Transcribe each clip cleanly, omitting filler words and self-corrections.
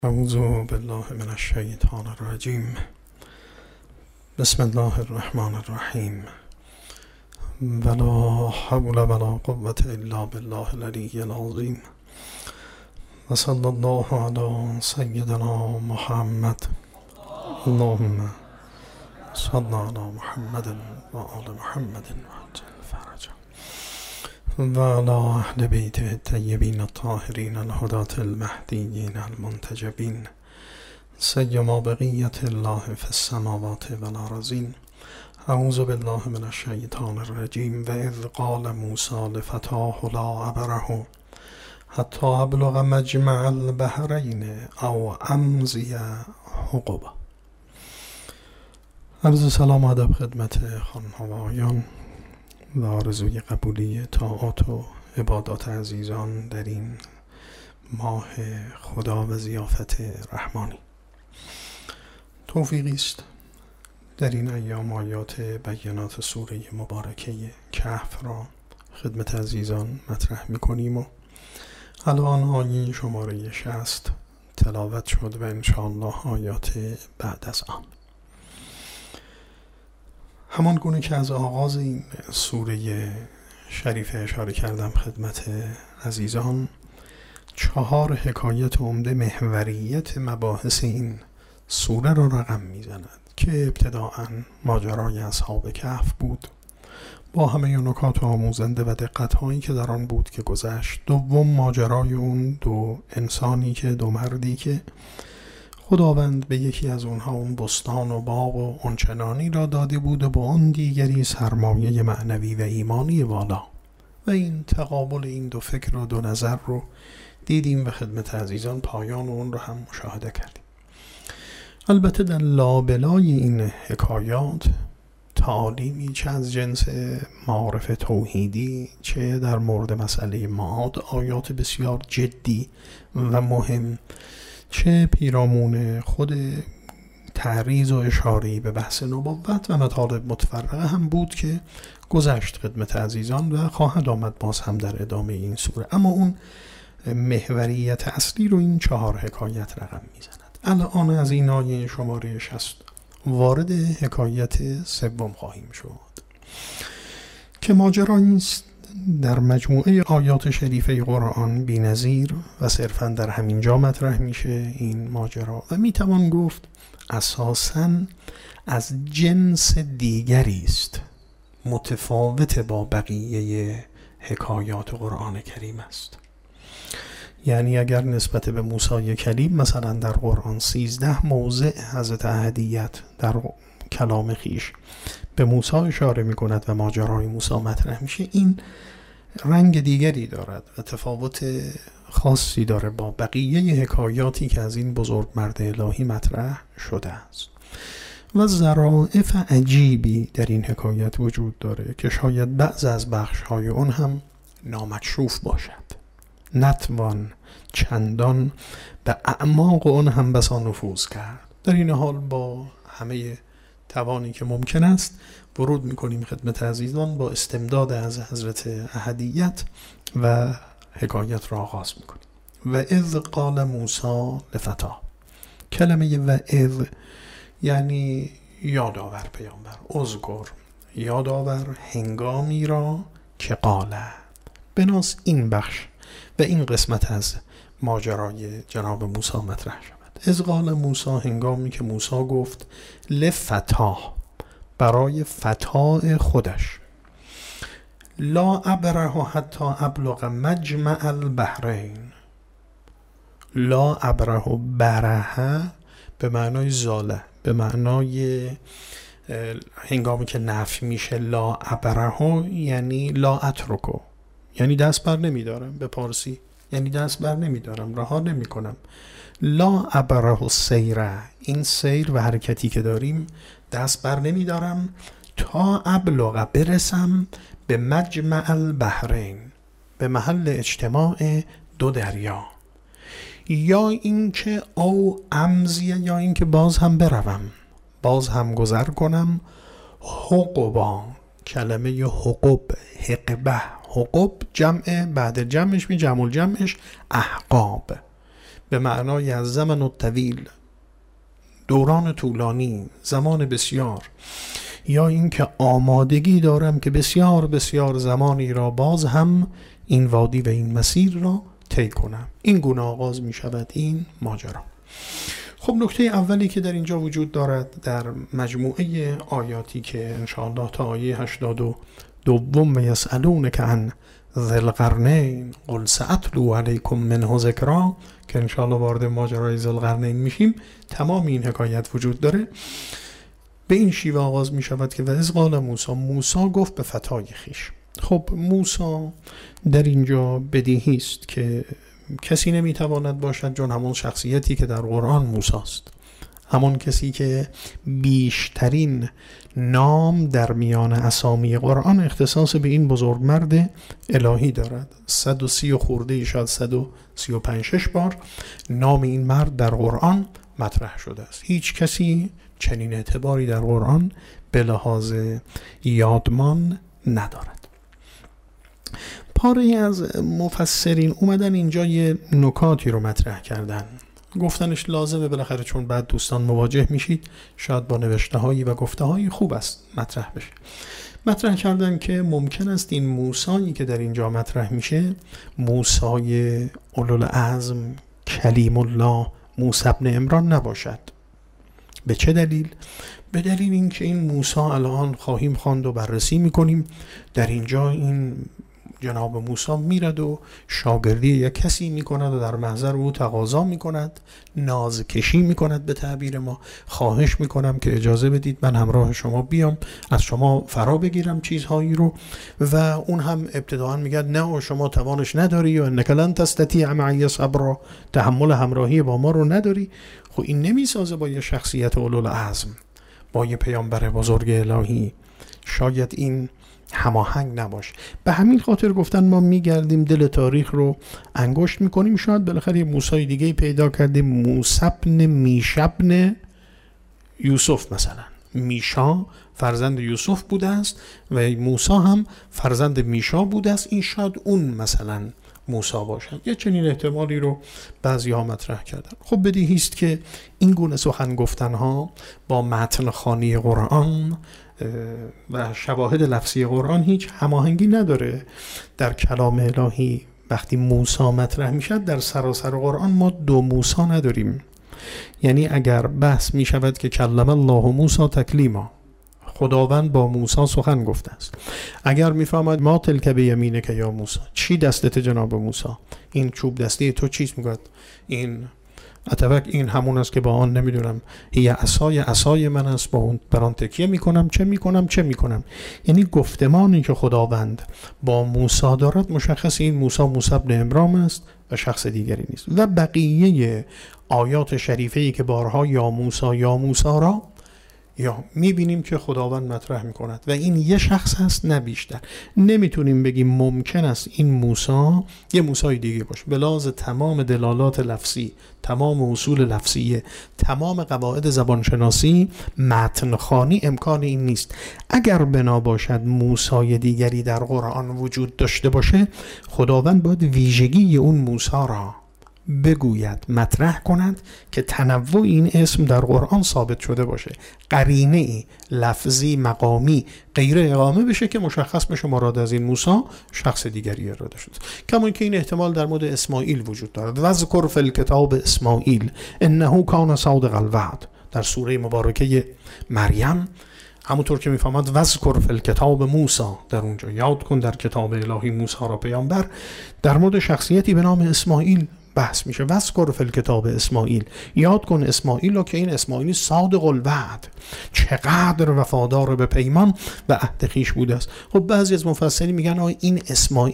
اعوذ بالله من الشیطان الرجیم. بسم الله الرحمن الرحیم. ولا حول ولا قوة الا بالله العلی العظیم. و صلی الله علی سیدنا محمد. اللهم صل علی محمد و آل محمد وعجل فرجهم و علی اهل بیته الطیبین الطاهرین الهداة المهدیین المنتجبین سیما بقیة الله فی السماوات والارضین. اعوذ بالله من الشیطان الرجیم. و اذ قال موسی لفتاه لا ابره حتی ابلغ مجمع البحرین او امضی حقبا. عرض سلام و ادب خدمت خانم و آقایان و آرزوی قبولی طاعات و عبادات عزیزان در این ماه خدا و ضیافت رحمانی. توفیقی است در این ایام آیات بینات سوره مبارکه کهف را خدمت عزیزان مطرح می‌کنیم و الان آیه شماره 60 تلاوت شد و انشاءالله آیات بعد از آن. همان گونه که از آغاز این سوره شریفه اشاره کردم خدمت عزیزان، 4 حکایت عمده محوریت مباحث این سوره را رقم میزند که ابتداءً ماجرای اصحاب کهف بود با همه نکات آموزنده و دقت‌هایی که در آن بود که گذشت. دوم ماجرای اون 2 انسانی که 2 مردی که خداوند به یکی از اونها اون بستان و باغ و آنچنانی را داده بود و با آن دیگری سرمایه معنوی و ایمانی والا، و این تقابل این 2 فکر و 2 نظر رو دیدیم و خدمت عزیزان پایان اون رو هم مشاهده کردیم. البته در لابلای این حکایات تعالیمی چه از جنس معارف توحیدی چه در مورد مسئله معاد آیات بسیار جدی و مهم، چه پیرامون خود تعریض و اشاره‌ای به بحث نبوت و مطالب متفرقه هم بود که گذشت خدمت عزیزان و خواهد آمد باز هم در ادامه این سوره. اما اون محوریت اصلی رو این 4 حکایت رقم میزند. الان از این آیه شماره 60 وارد حکایت سوم خواهیم شد که ماجرایی است در مجموعه آیات شریفه قرآن بی‌نظیر و صرفاً در همین جا مطرح میشه این ماجرا و میتوان گفت اساساً از جنس دیگری است، متفاوت با بقیه حکایات قرآن کریم است. یعنی اگر نسبت به موسی کلیم مثلا در قرآن 13 موضع حضرت احدیت در کلام خیش به موسی اشاره می کند و ماجرای موسی مطرح میشه، این رنگ دیگری دارد و تفاوت خاصی داره با بقیه حکایاتی که از این بزرگ مرد الهی مطرح شده است. و ظرافت عجیبی در این حکایت وجود داره که شاید بعض از بخش‌های اون هم نامکشوف باشد، نتوان چندان به اعماق اون هم بسا نفوذ کرد. در این حال با همه توانی که ممکن است ورود میکنیم خدمت عزیزان با استمداد از حضرت احدیت و حکایت را آغاز میکنیم. و اذ قال موسی لفتاه. کلمه و اذ یعنی یادآور پیامبر، اذکر یادآور هنگامی را که قاله. بناس این بخش و این قسمت از ماجرای جناب موسی مطرح شود. از قال موسی، هنگامی که موسی گفت لفتاه، برای فتاة خودش، لا ابره حتی ابلغ مجمع البحرین. لا ابره، بره به معنای زاله، به معنای هنگامی که نفی میشه لا ابره یعنی لا اترکو، یعنی دست بر نمیدارم، به پارسی یعنی دست بر نمیدارم، رها نمی کنم. لا ابره سیره، این سیر و حرکتی که داریم دست بر نمیدارم تا ابلغ، برسم به مجمع البحرین، به محل اجتماع 2 دریا، یا اینکه او امضیه، یا اینکه باز هم بروم، باز هم گذر کنم. حقبا، کلمه حقب، حقبه، حقب جمع، بعد جمعش می جمع الجمعش احقاب، به معنای از زمن الطویل، دوران طولانی، زمان بسیار، یا اینکه آمادگی دارم که بسیار بسیار زمانی را باز هم این وادی و این مسیر را طی کنم. این گونه آغاز می شود این ماجرا. خب نکته اولی که در اینجا وجود دارد در مجموعه آیاتی که انشاءالله تا آیه 82 و یسألونک عن ذی القرنین قل سأتلو علیکم منه ذکرا، که انشاءالله وارد ماجرای ذی القرنین میشیم، تمام این حکایت وجود داره. به این شیوه آغاز می شود که و اذ قال موسی گفت به فتای خویش. خب موسی در اینجا بدیهی است که کسی نمیتواند باشد جز همون شخصیتی که در قرآن موسی است، همون کسی که بیشترین نام در میان اسامی قرآن اختصاص به این بزرگمرد الهی دارد. 130 خورده، شاید 135 بار نام این مرد در قرآن مطرح شده است. هیچ کسی چنین اعتباری در قرآن به لحاظ یادمان ندارد. پاره از مفسرین اومدن اینجا یه نکاتی رو مطرح کردن، گفتنش لازمه بالاخره، چون بعد دوستان مواجه میشید شاید با نوشته هایی و گفته هایی خوب است مطرح بشه. مطرح کردن که ممکن است این موسایی که در اینجا مطرح میشه موسای اولوالعزم کلیم الله موسی ابن عمران نباشد. به چه دلیل؟ به دلیل اینکه این موسی الان خواهیم خواند و بررسی میکنیم، در اینجا این جناب موسی میرد و شاگردی یک کسی میکند و در محضر او تقاضا میکند، نازکشی میکند، به تعبیر ما خواهش میکنم که اجازه بدید من همراه شما بیام، از شما فرا بگیرم چیزهایی رو، و اون هم ابتداء میگه نه شما توانش نداری و انک لن تستطیع معی صبرا، تحمل همراهی با ما رو نداری. خب این نمیسازه با یه شخصیت اولوالعزم، با یه پیامبر بزرگ الهی، شاید این هماهنگ نباشه. به همین خاطر گفتن ما میگردیم دل تاریخ رو انگشت میکنیم، شاید بالاخره یه موسی دیگه پیدا کردیم، موسی ابن میشا ابن یوسف، مثلا میشا فرزند یوسف بوده است و موسی هم فرزند میشا بوده است، این شاید اون مثلا موسی باشد. یه چنین احتمالی رو بعضی ها مطرح کردن. خب بدیهی است که این گونه سخن گفتن ها با متن خوانی قرآن و شواهد لفظی قرآن هیچ هماهنگی نداره. در کلام الهی وقتی موسی مطرح میشد در سراسر قرآن ما دو موسی نداریم. یعنی اگر بحث می شود که کلم الله موسی تکلیما، خداوند با موسی سخن گفته است، اگر میفهمد ما تلک بیمینک یا موسی، چی دستت جناب موسی، این چوب دستی تو چیست؟ میگوید این اتفاق این همون است که با آن نمیدونم یه عصای من است، با اون بران تکیه میکنم، چه میکنم. یعنی گفتمانی که خداوند با موسی دارد مشخص این موسی ابن عمران است و شخص دیگری نیست. و بقیه آیات شریفه‌ای که بارها یا موسی را یا میبینیم که خداوند مطرح میکند و این یه شخص هست نه بیشتر. نمیتونیم بگیم ممکن است این موسی یه موسی دیگه باشه. به لحاظ تمام دلالات لفظی، تمام اصول لفظیه، تمام قواعد زبانشناسی، متن خوانی امکان این نیست. اگر بنا باشد موسی دیگری در قرآن وجود داشته باشه، خداوند باید ویژگی اون موسی را بگوید، مطرح کند که تنوع این اسم در قرآن ثابت شده باشه، قرینه لفظی مقامی غیر اقامه بشه که مشخص بشه مراد از این موسی شخص دیگری اراده شده. کما اینکه این احتمال در مورد اسماعیل وجود دارد. وذکر فی الکتاب اسماعیل انه کان صادق الوعد، در سوره مبارکه مریم همونطور که میفهمد وذکر فی الکتاب موسی، در اونجا یاد کن در کتاب الهی موسی را پیامبر، در مورد شخصیتی به نام اسماعیل بحث میشه. وذکر فی الکتاب اسماعیل، یاد کن اسماعیل رو که این اسماعیل صادق الوعد، چقدر وفادار به پیمان و عهد خویش بوده است. خب بعضی از مفسرین میگن این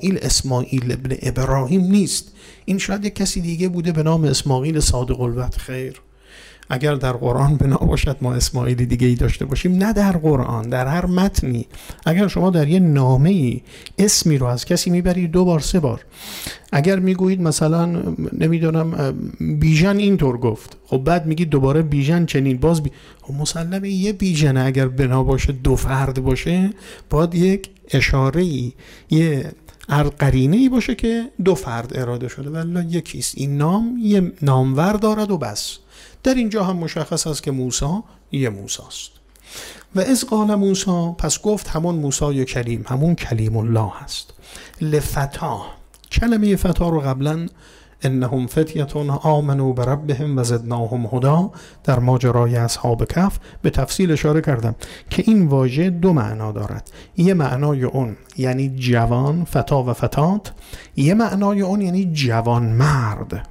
اسماعیل ابن ابراهیم نیست، این شاید یک کسی دیگه بوده به نام اسماعیل صادق الوعد. خیر، اگر در قرآن بنا باشد ما اسماعیل دیگه ای داشته باشیم، نه در قرآن، در هر متنی. اگر شما در یه نامه‌ای اسمی رو از کسی میبرید 2 بار 3 بار، اگر میگویید مثلا نمیدونم بیژن اینطور گفت، خب بعد میگید دوباره بیژن چنین، باز خب مسلمه یه بیژن اگر بنا باشه 2 فرد باشه، باید یک اشاره‌ای، یه قرینه‌ای باشه که دو فرد اراده شده ولی یکیست. این نام یه نامور دارد و بس. در اینجا هم مشخص است که موسی یه موسی است. و از قال موسی، پس گفت همون موسی کلیم، همون کلیم الله هست. لفتا، کلمه فتا رو قبلا انهم فتیتون آمنوا بربهم و زدناهم هدا در ماجرای اصحاب کهف به تفصیل اشاره کردم که این واژه دو معنا دارد. یه معنای اون یعنی جوان، فتا و فتات، یه معنای اون یعنی جوان مرد.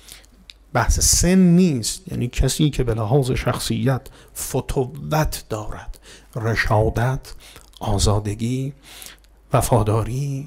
بحث سن نیست، یعنی کسی که به لحاظ شخصیت فتوت دارد، رشادت، آزادگی، وفاداری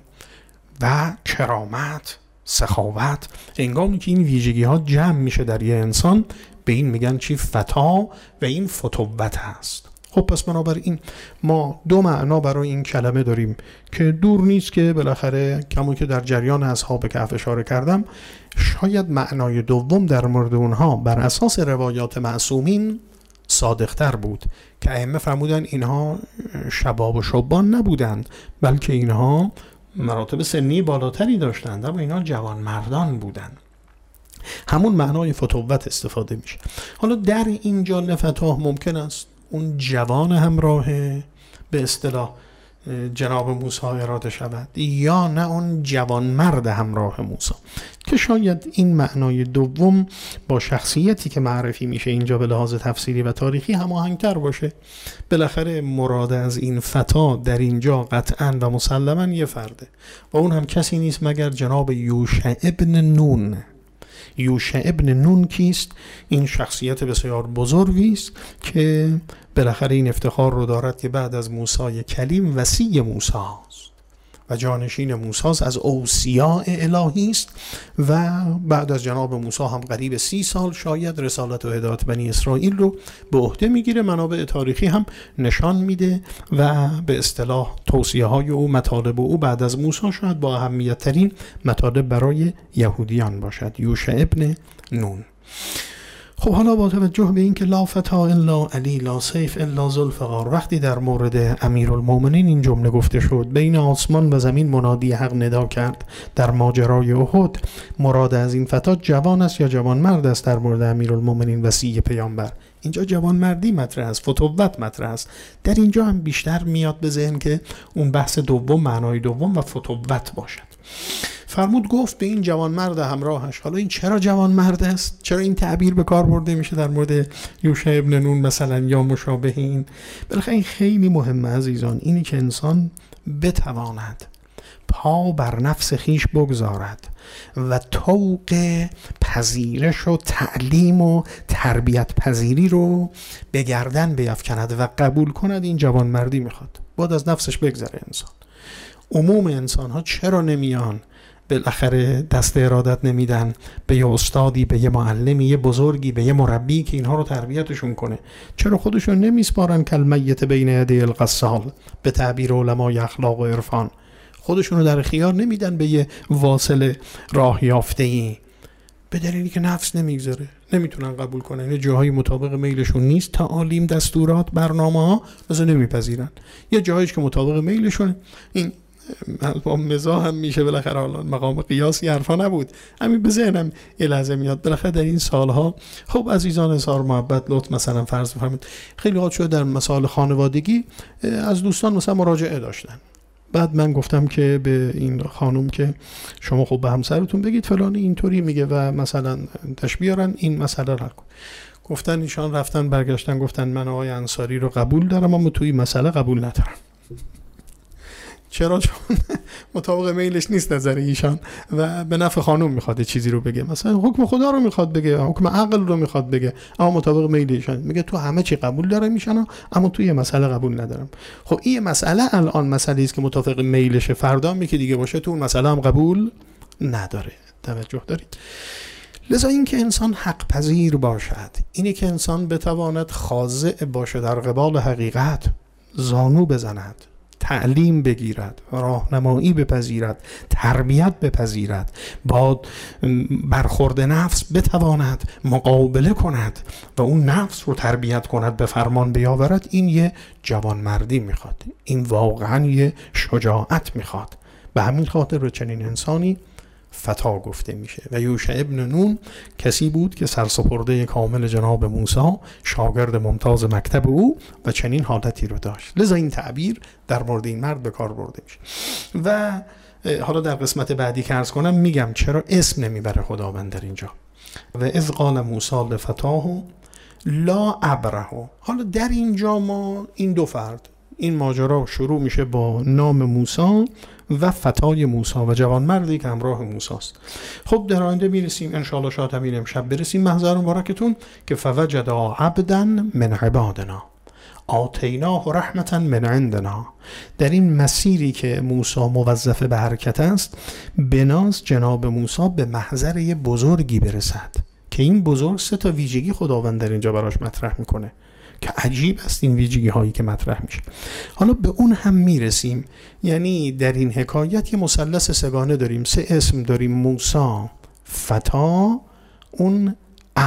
و کرامت، سخاوت. هنگامی که این ویژگی ها جمع میشه در یه انسان به این میگن چی؟ فتا، و این فتوت هست. خب پس بنابراین ما دو معنا برای این کلمه داریم که دور نیست که بالاخره کمون که در جریان اصحاب کهف اشاره کردم، شاید معنای دوم در مورد اونها بر اساس روایات معصومین صادقتر بود که ائمه فرمودن اینها شباب و شبان نبودند بلکه اینها مراتب سنی بالاتری داشتند، اما اینها جوان مردان بودند. همون معنای فتوت استفاده میشه. حالا در اینجا لفتاه ممکن است اون جوان همراه به اصطلاح جناب موسی اراده شود یا نه اون جوان مرد همراه موسی، که شاید این معنای دوم با شخصیتی که معرفی میشه اینجا به لحاظ تفسیری و تاریخی هماهنگتر باشه. بالاخره مراد از این فتا در اینجا قطعا و مسلما یه فرده و اون هم کسی نیست مگر جناب یوشع ابن نون. یوشع ابن نون کیست؟ این شخصیت بسیار بزرگی است که بالاخره این افتخار رو دارد که بعد از موسی کلیم وصی موسی است و جانشین موسی از اوصیاء الهی است و بعد از جناب موسی هم قریب 30 سال شاید رسالت و هدایت بنی اسرائیل رو به عهده میگیره. منابع تاریخی هم نشان میده و به اصطلاح توصیه های او، مطالب او بعد از موسی شاید با اهمیت ترین مطالب برای یهودیان باشد. یوشع ابن نون. خب حالا با توجه به این که لا فتا الا علی لا سیف الا ذوالفقار، وقتی در مورد امیرالمومنین این جمله گفته شد، بین آسمان و زمین منادی حق ندا کرد در ماجرای احد، مراد از این فتا جوان است یا جوان مرد است در مورد امیرالمومنین وصی پیامبر؟ اینجا جوان مردی مطرح است، فتوت مطرح است. در اینجا هم بیشتر میاد به ذهن که اون بحث دوم، معنای دوم و فتوت باشد. فرمود گفت به این جوان مرد همراهش. حالا این چرا جوان مرد است؟ چرا این تعبیر به کار برده میشه در مورد یوشع ابن نون مثلا یا مشابه این؟ بالاخره این خیلی مهمه عزیزان، اینی که انسان بتواند پا بر نفس خیش بگذارد و طوق پذیرش و تعلیم و تربیت پذیری رو به گردن بیفکند و قبول کند. این جوان مردی میخواد، باید از نفسش بگذره انسان. عموم انسان ها چرا نمیان بالاخره دست ارادت نمیدن به یه استادی، به یه معلمی، یه بزرگی، به یه مربی که اینها رو تربیتشون کنه؟ چرا خودشون نمیسپارن کالمیت بین یدی الغسال به تعبیر علمای اخلاق و عرفان؟ خودشون رو در اختیار نمیدن به یه واصل راه یافته‌ای به دلیلی که نفس نمیگذاره، نمیتونن قبول کنن. یه جاهای مطابق میلشون نیست، تعالیم، دستورات، برنامه‌ها مثلا نمیپذیرن. یه جاهایش که مطابق میلشون، این با مزاح هم میشه بالاخره، حالا مقام قیاسی حرفا نبود، همین به ذهنم یه لحظه میاد. بالاخره در این سالها خب عزیزان اظهار محبت لطف مثلا فرض بفرمایید خیلی وقت شده در مسائل خانوادگی از دوستان مثلا مراجعه داشتن، بعد من گفتم که به این خانم که شما خب به همسرتون بگید فلانی اینطوری میگه و مثلا تشبیهارن این مسئله رو کن. گفتن ایشان رفتن برگشتن گفتن من آقای انصاری رو قبول دارم اما توی مسئله قبول ندارم. چرا؟ چون مطابق میلش نیست نظر ایشان و به نفع خانم میخواد چیزی رو بگه، مثلا حکم خدا رو میخواد بگه، حکم عقل رو میخواد بگه، اما مطابق میل ایشان میگه تو همه چی قبول داره میشن اما توی مسئله قبول ندارم. خب این مسئله الان مسئله است که مطابق میلش، فردا میگه دیگه باشه تو اون مسئله هم قبول نداره. توجه دارید؟ لذا این که انسان حق پذیر باشد، اینه که انسان بتواند خاضع باشه در قبال حقیقت، زانو بزند، تعلیم بگیرد، راهنمایی بپذیرد، تربیت بپذیرد، با برخورد نفس بتواند مقابله کند و اون نفس رو تربیت کند، به فرمان بیاورد. این یه جوانمردی میخواد، این واقعا یه شجاعت میخواد. به همین خاطر به چنین انسانی فتا گفته میشه. و یوشع ابن نون کسی بود که سرسپرده کامل جناب موسی، شاگرد ممتاز مکتب او و چنین حالتی رو داشت، لذا این تعبیر در مورد این مرد به کار برده میشه. و حالا در قسمت بعدی که عرض کنم میگم چرا اسم نمیبره خداوند در اینجا. و اذ قال موسی لفتاه لا ابره. حالا در اینجا ما این دو فرد، این ماجرا شروع میشه با نام موسی و فتای موسی و جوانمردی که همراه موسی است. خب در آینده میرسیم انشاءالله، شاید همین امشب برسیم محضر مبارکتون که فوجدا عبدا من عبادنا آتیناه رحمتا من عندنا. در این مسیری که موسی موظف به حرکت است، بناز جناب موسی به محضر یه بزرگی برسد که این بزرگ 3 ویژگی خداوند در اینجا براش مطرح میکنه که عجیب است این ویژگی هایی که مطرح میشه. حالا به اون هم میرسیم. یعنی در این حکایت یه مثلث سگانه داریم، 3 اسم داریم: موسی، فتا، اون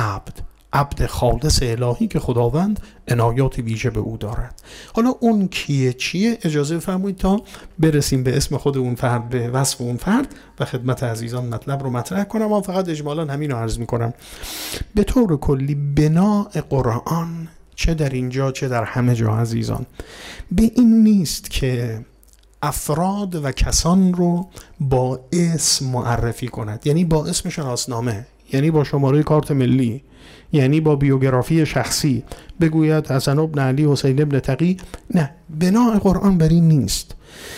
عبد خالص الهی که خداوند عنایات ویژه به او دارد. حالا اون کیه چیه اجازه بفرمایید تا برسیم به اسم خود اون فرد، به وصف اون فرد و خدمت عزیزان مطلب رو مطرح کنم. من فقط اجمالا همین رو عرض میکنم. به طور کلی بناء قرآن چه در اینجا چه در همه جا عزیزان به این نیست که افراد و کسان رو با اسم معرفی کند، یعنی با اسم شناسنامه، یعنی با شماره کارت ملی، یعنی با بیوگرافی شخصی بگوید حسن ابن علی حسین ابن تقی. نه، بناء قرآن بر این نیست.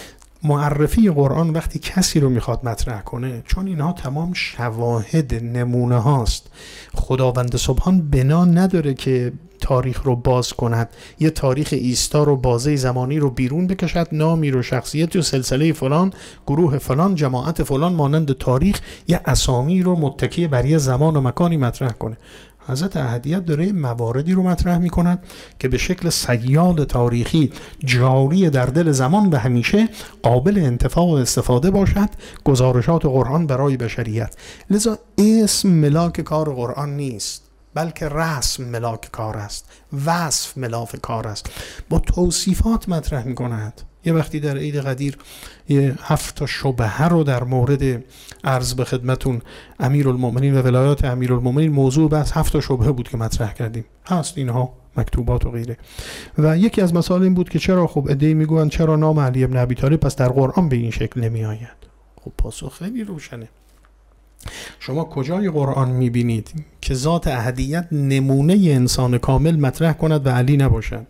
معرفی قرآن وقتی کسی رو میخواد مطرح کنه، چون اینها تمام شواهد نمونه هاست، خداوند سبحان بنا نداره که تاریخ رو باز کند، یه تاریخ ایستا رو بازه زمانی رو بیرون بکشد، نامی رو، شخصیت و سلسله فلان، گروه فلان، جماعت فلان مانند تاریخ یه اسامی رو متکی بر یه زمان و مکانی مطرح کنه. حضرت احدیت داره مواردی رو مطرح می کند که به شکل سیال تاریخی جاری در دل زمان و همیشه قابل انتفاع و استفاده باشد، گزارشات قرآن برای بشریت. لذا اسم ملاک کار قرآن نیست، بلکه رسم ملاک کار است، وصف ملاک کار است، با توصیفات مطرح می کند. یه وقتی در عید قدیر 7 شبهه رو در مورد عرض به خدمتون امیرالمومنین و ولایات امیرالمومنین، موضوع بحث 7 شبهه بود که مطرح کردیم، هست اینها مکتوبات و غیره. و یکی از مسائل این بود که چرا خب عده‌ای میگن چرا نام علی ابن ابی طالب پس در قرآن به این شکل نمی آید؟ خب پاسخ خیلی روشنه. شما کجای قرآن میبینید که ذات احدیت نمونه انسان کامل مطرح کند و علی نباشد؟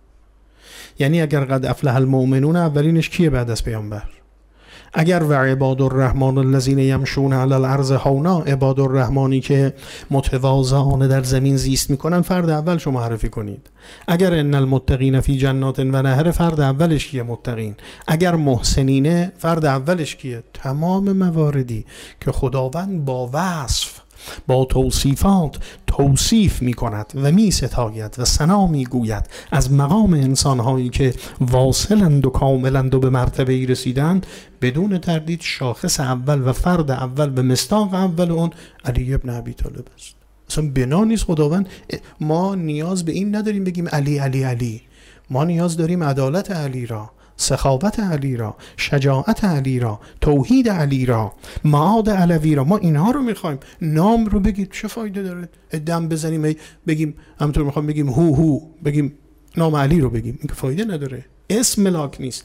یعنی اگر قد افلح المؤمنون اولینش کیه بعد از پیامبر؟ اگر و عباد الرحمن الذین یمشون علی الارض هونا، عباد الرحمانی که متواضعانه در زمین زیست میکنن، فرد اول شما معرفی کنید. اگر ان المتقین فی جنات و نهر، فرد اولش کیه؟ متقین. اگر محسنینه، فرد اولش کیه؟ تمام مواردی که خداوند با وصف، با توصیفات توصیف می کند و می ستاید و ثنا می گوید از مقام انسان هایی که واصلند و کاملند و به مرتبه ای رسیدند، بدون تردید شاخص اول و فرد اول و مصداق اول اون علی ابن ابی طالب است. اصلا بنا نیست خداوند. ما نیاز به این نداریم بگیم علی علی علی، ما نیاز داریم عدالت علی را، سخاوت علی را، شجاعت علی را، توحید علی را، معاد علوی را. ما اینها رو میخوایم. نام رو بگید چه فایده داره؟ دم بزنیم بگیم همونطور میخوایم بگیم هو بگیم نام علی رو بگیم، این که فایده نداره. اسم ملاک نیست،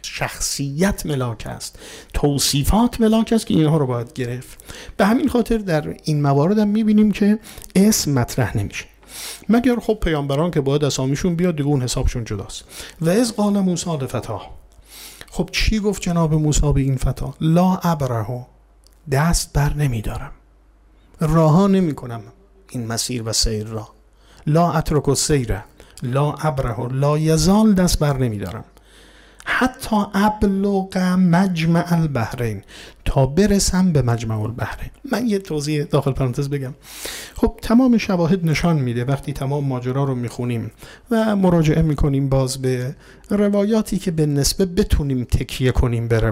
شخصیت ملاک است، توصیفات ملاک است که اینها رو باید گرفت. به همین خاطر در این موارد هم میبینیم که اسم مطرح نمیشه، مگر خب پیامبران که باید اسامیشون بیاد دیگه، اون حسابشون جداست. و اذ قال موسی لفتاه، خب چی گفت جناب موسی به این فتا؟ لا ابره، دست بر نمیدارم، راها نمی کنم این مسیر و سیر را. لا اترک السیر، لا ابره، لا یزال، دست بر نمیدارم حتی ابلغ مجمع البحرین، تا برسم به مجمع البحرین. من یه توضیح داخل پرانتز بگم. خب تمام شواهد نشان میده وقتی تمام ماجرا رو میخونیم و مراجعه میکنیم باز به روایاتی که به نسبه بتونیم تکیه کنیم به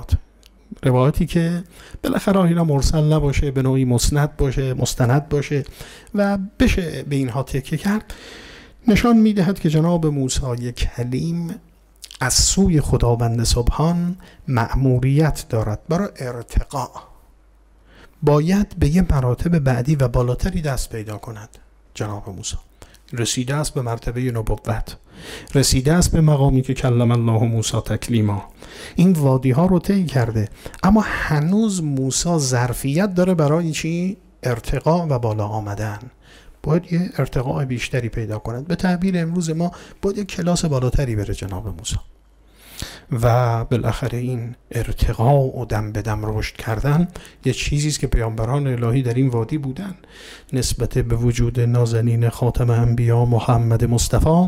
روایاتی که بالاخره اینا مرسل نباشه، به نوعی مسند باشه، مستند باشه و بشه به اینها تکیه کرد، نشان میدهد که جناب موسی کلیم از سوی خداوند سبحان مأموریت دارد برای ارتقا، باید به یه مراتب بعدی و بالاتری دست پیدا کند. جناب موسی رسیده است به مرتبه نبوت، رسیده است به مقامی که کلم الله موسی تکلیما، این وادی ها رو طی کرده، اما هنوز موسی ظرفیت داره برای چی؟ ارتقا و بالا آمدن. باید یه ارتقاء بیشتری پیدا کند. به تعبیر امروز ما باید یه کلاس بالاتری بره جناب موسی. و بالاخره این ارتقا و دم به دم رشد کردن یه چیزی است که پیامبران الهی در این وادی بودن. نسبت به وجود نازنین خاتم انبیا محمد مصطفی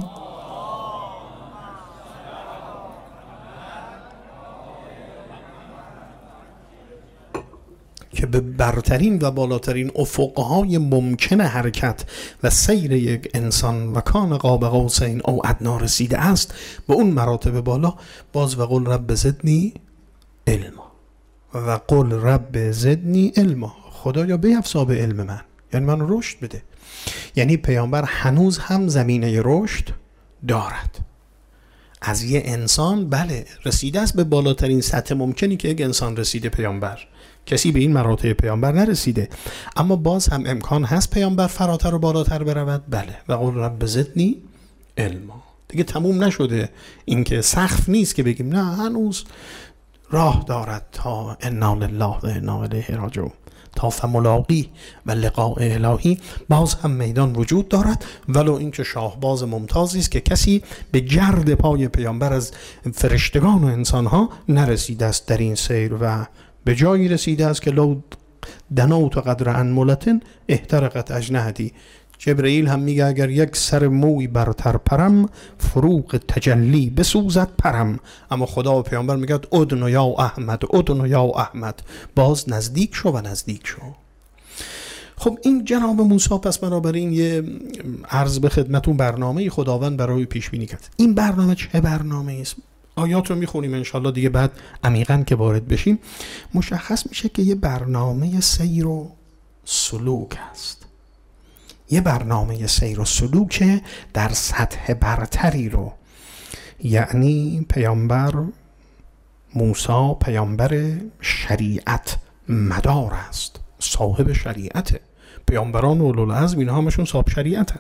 که به برترین و بالاترین افقهای ممکن حرکت و سیر یک انسان و کان قاب قوسین او ادنا رسیده است، به اون مراتب بالا باز و قل رب زدنی علما و قل رب زدنی علما، خدایا بیفزا به علم من، یعنی من رشد بده. یعنی پیامبر هنوز هم زمینه رشد دارد. از یه انسان بله رسیده است به بالاترین سطح ممکنی که یک انسان رسیده پیامبر، کسی به این مراتب پیامبر نرسیده، اما باز هم امکان هست پیامبر فراتر و بالاتر برود. بله و قل رب زدنی علما، دیگه تموم نشده، این که سقف نیست که بگیم نه هنوز راه دارد تا انا لله و انا الیه راجعون، تا فملاقی و لقاء الهی باز هم میدان وجود دارد. ولو اینکه شاهباز ممتازی است که کسی به گرد پای پیامبر از فرشتگان و انسانها نرسیده است در این سیر و به جایی رسیده است که لو دنوت قدر انملتن احترقت اجنحتی. جبرئیل هم میگه اگر یک سر موی برتر پرم فروغ تجلی بسوزد پرم، اما خدا و پیامبر میگه ادنو یا احمد ادنو یا احمد، باز نزدیک شو و نزدیک شو. خب این جناب موسی پس بنابراین یه عرض به خدمتون برنامه خداوند برای پیش بینی کرد. این برنامه چه برنامه است؟ آیات رو میخونیم انشالله دیگه بعد عمیقاً که وارد بشیم مشخص میشه که یه برنامه سیر و سلوک هست، یه برنامه سیر و سلوک در سطح برتری رو، یعنی پیامبر موسی پیامبر شریعت مدار است، صاحب شریعته. پیامبران اولوالعزم اینا همشون صاحب شریعتن،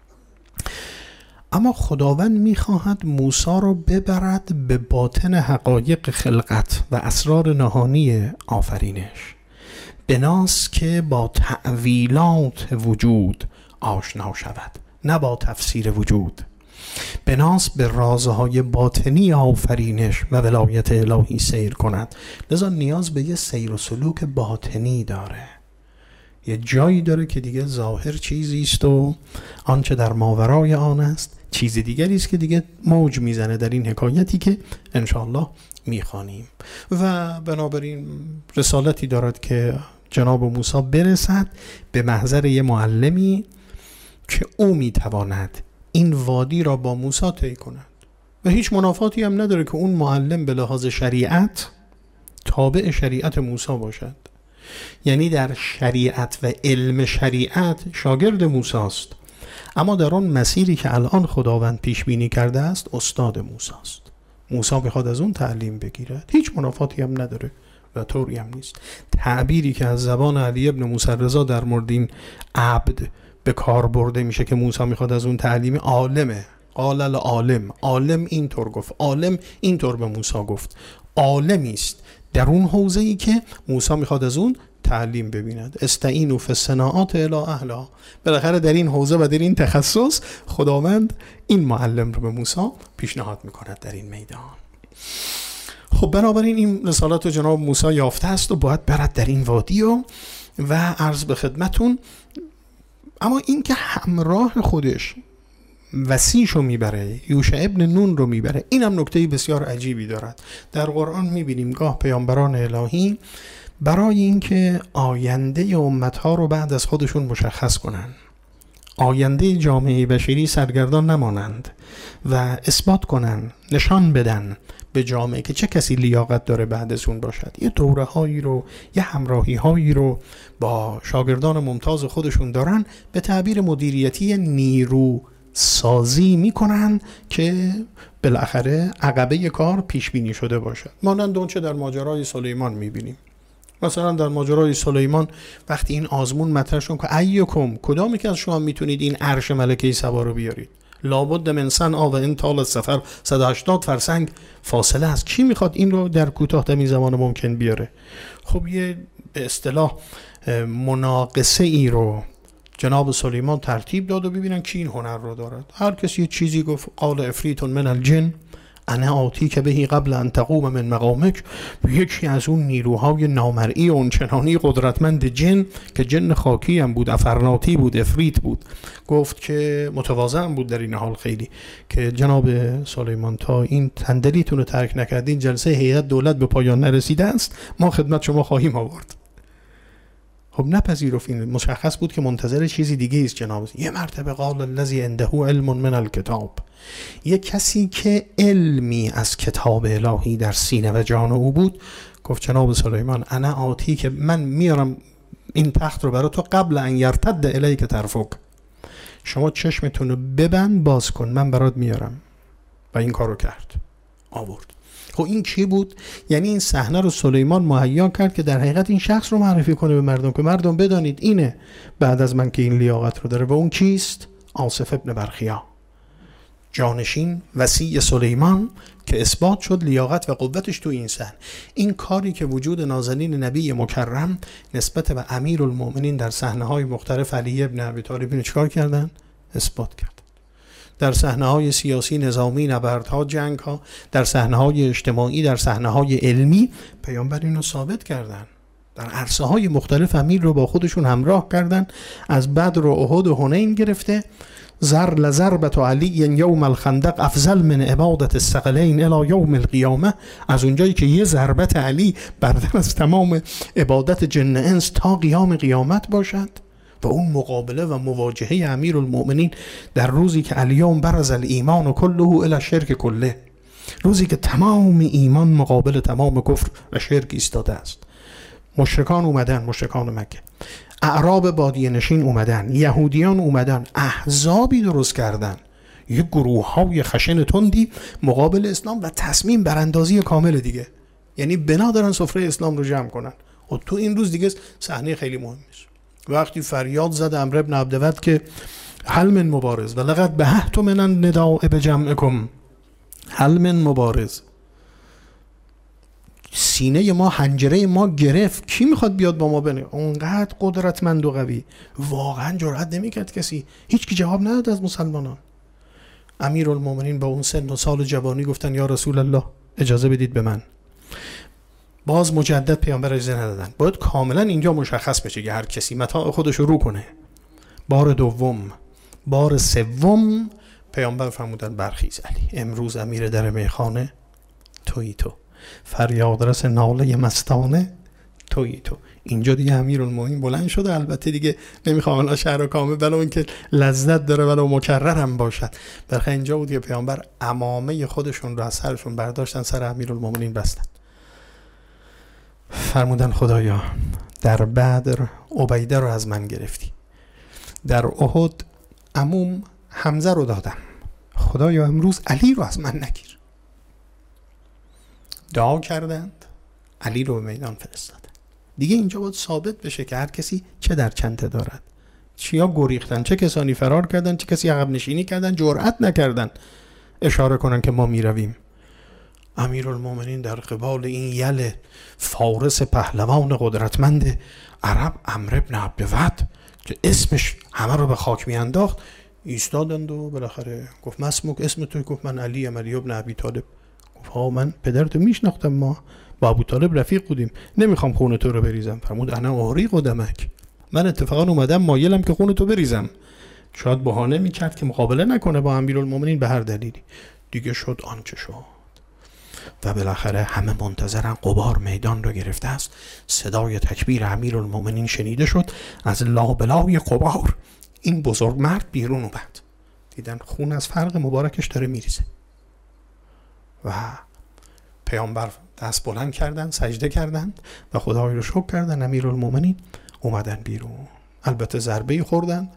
اما خداوند میخواهد موسی رو ببرد به باطن حقایق خلقت و اسرار نهانی آفرینش، بناس که با تأویلات وجود آشنا شود، نه با تفسیر وجود، بناس به رازهای باطنی آفرینش و ولایت الهی سیر کند. لذا نیاز به یه سیر و سلوک باطنی داره، یه جایی داره که دیگه ظاهر چیزی است و آنچه در ماورای آن است چیز دیگری است که دیگه موج میزنه در این حکایتی که انشاءالله میخوانیم. و بنابراین رسالتی دارد که جناب موسی برسد به محضر یه معلمی که او میتواند این وادی را با موسی طی کند و هیچ منافاتی هم نداره که اون معلم به لحاظ شریعت تابع شریعت موسی باشد، یعنی در شریعت و علم شریعت شاگرد موسی است، اما در آن مسیری که الان خداوند پیش بینی کرده است استاد موسی است. موسی بخواد از اون تعلیم بگیرد هیچ منافاتی هم نداره و طوری هم نیست. تعبیری که از زبان علی ابن موسی رضا در مورد این عبد به کار برده میشه که موسی میخواد از اون تعلیم، عالمه، قال العالم، عالم اینطور گفت، عالم اینطور به موسی گفت، عالمی است در اون حوزه‌ای که موسی میخواد از اون تعلیم ببیند. استعینوا فی الصناعات الی اهلها، بالاخره در این حوزه و در این تخصص خداوند این معلم رو به موسی پیشنهاد میکند در این میدان. خب بنابراین این رسالت جناب موسی یافته است و باید برد در این وادی و عرض به خدمتون. اما این که همراه خودش وسیشو میبره، یوشع ابن نون رو میبره، این هم نکته بسیار عجیبی دارد. در قرآن میبینیم گاه پیامبران الهی برای اینکه آینده امتها رو بعد از خودشون مشخص کنن، آینده جامعه بشری سرگردان نمانند و اثبات کنن، نشان بدن به جامعه که چه کسی لیاقت داره بعد از اون باشد، یه دوره هایی رو، یه همراهی هایی رو با شاگردان ممتاز خودشون دارن، به تعبیر مدیریتی نیرو سازی میکنن که بالاخره عقبه کار پیش بینی شده باشد، مانند اون چه در ماجرای سلیمان میبینیم. مثلا در ماجرای سلیمان وقتی این آزمون مطرح شد که ایکم، کدامی که از شما میتونید این عرش ملکه سبا رو بیارید؟ لابد من صنعا و ان طال السفر 180 فرسنگ فاصله است. کی میخواد این رو در کوتاه‌ترین زمان ممکن بیاره؟ خب یه به اصطلاح مناقصه ای رو جناب سلیمان ترتیب داد و ببینن کی این هنر رو دارد. هر کسی یه چیزی گفت. قال افریت من الجن انا آتیک بهی قبل ان تقوم من مقامک. یکی از اون نیروهای نامرئی و اونچنانی قدرتمند جن که جن خاکی هم بود، افرناتی بود، افریت بود، گفت که متواضع بود در این حال خیلی، که جناب سلیمان تا این تندلیتون رو ترک نکردین جلسه هیئت دولت به پایان نرسیده است، ما خدمت شما خواهیم آورد. خب نپذیرفت. این مشخص بود که منتظر چیزی دیگه است. جناب یه مرتبه قال الذی عنده علم من الکتاب، یه کسی که علمی از کتاب الهی در سینه و جان او بود، گفت جناب سلیمان انا آتی، که من میارم این تخت رو برای تو قبل ان یرتد الیک طرفک، شما چشمتون رو ببند باز کن، من برات میارم. و این کارو کرد، آورد. خب این چی بود؟ یعنی این صحنه رو سلیمان مهیا کرد که در حقیقت این شخص رو معرفی کنه به مردم، که مردم بدانید اینه بعد از من که این لیاقت رو داره. و اون کیست؟ آصف ابن برخیا، جانشین وصی سلیمان، که اثبات شد لیاقت و قوتش تو این صحنه. این کاری که وجود نازنین نبی مکرم نسبت به امیرالمؤمنین در صحنه‌های مختلف علی ابن ابی طالب چیکار کردن؟ اثبات کردن. در صحنه‌های سیاسی، نظامی، نبردها، جنگ‌ها، در صحنه‌های اجتماعی، در صحنه‌های علمی، پیامبر اینو ثابت کردن. در عرصه‌های مختلف امیر رو با خودشون همراه کردن. از بدر و احد و حنین گرفته، زر لضربت علی یوم الخندق افضل من عبادت الثقلین الی یوم القیامه. از اونجایی که یه ضربت علی برتر از تمام عبادت جن انس تا قیام قیامت باشد. و اون مقابله و مواجهه امیرالمؤمنین در روزی که الیوم برز الایمان و کله الی الشرک کله، روزی که تمام ایمان مقابل تمام کفر و شرک ایستاده است. مشرکان اومدن، مشرکان مکه، اعراب بادیه نشین اومدن، یهودیان اومدن، احزابی درست کردن، یک گروه های خشن تندی مقابل اسلام و تصمیم براندازی کامل دیگه. یعنی بنا دارن سفره اسلام رو جمع کنن. و تو این روز دیگه صحنه خیلی مهمی است. وقتی فریاد زد عمرو ابن عبدود که هل من مبارز و لقد بهت من النداء بجمعکم، هل من مبارز، سینه ما، حنجره ما گرفت، کی میخواد بیاد با ما بنه؟ اونقدر قدرتمند و قوی، واقعا جرئت نمیکرد کسی، هیچ کی جواب نداد از مسلمانان. امیرالمومنین با اون سن و سال جوانی گفتن یا رسول الله اجازه بدید به من. باز مجدد پیامبر اجازه ندادن. باید کاملا اینجا مشخص بشه که هر کسی متاع خودش رو کنه. بار دوم، بار سوم پیامبر فرمودن برخیز علی، امروز امیر در میخانه تویی تو، فریاد رس ناله مستانه تویی تو. اینجا دیگه امیرالمومنین بلند شده. البته دیگه نمیخوام الان شعر کامل، ولو اینکه لذت داره ولو مکرر هم باشد. برخی اینجا بود که پیامبر عمامه خودشون رو از سرشون برداشتن، سر امیرالمومنین بستن. فرمودن خدایا در بدر عبیده رو از من گرفتی، در احد عموم حمزه رو دادم، خدایا امروز علی رو از من نگیر. دعا کردند، علی رو به میدان فرستادن. دیگه اینجا باید ثابت بشه که هر کسی چه در چنته دارد. چیا گریختن، چه کسانی فرار کردن، چه کسی عقب نشینی کردن، جرأت نکردن اشاره کنن که ما میرویم. امیرالمومنین در قبال این یل فارس پهلوان قدرتمند عرب عمرو ابن عبدود که اسمش همه رو به خاک میانداخت، ایستادند و بالاخره گفت مسموک، اسم تو؟ گفت من علی ابن ابی طالب. گفت ها من پدرتو میشناختم، ما با ابو طالب رفیق بودیم، نمیخوام خون تو رو بریزم. فرمود انا احریق دمک، من اتفاقا اومدم مایلم که خون تو بریزم. شاید بهانه میکرد که مقابله نکنه با امیرالمومنین به هر دلیلی. دیگه شد آنچه شد و بالاخره همه منتظرن. غبار میدان رو گرفته است، صدای تکبیر امیرالمومنین شنیده شد. از لابلای غبار این بزرگ مرد بیرون اومد. دیدن خون از فرق مبارکش داره میریزه و پیامبر دست بلند کردن، سجده کردن و خدای رو شکر کردن. امیرالمومنین اومدن بیرون. البته ضربه‌ای خوردن،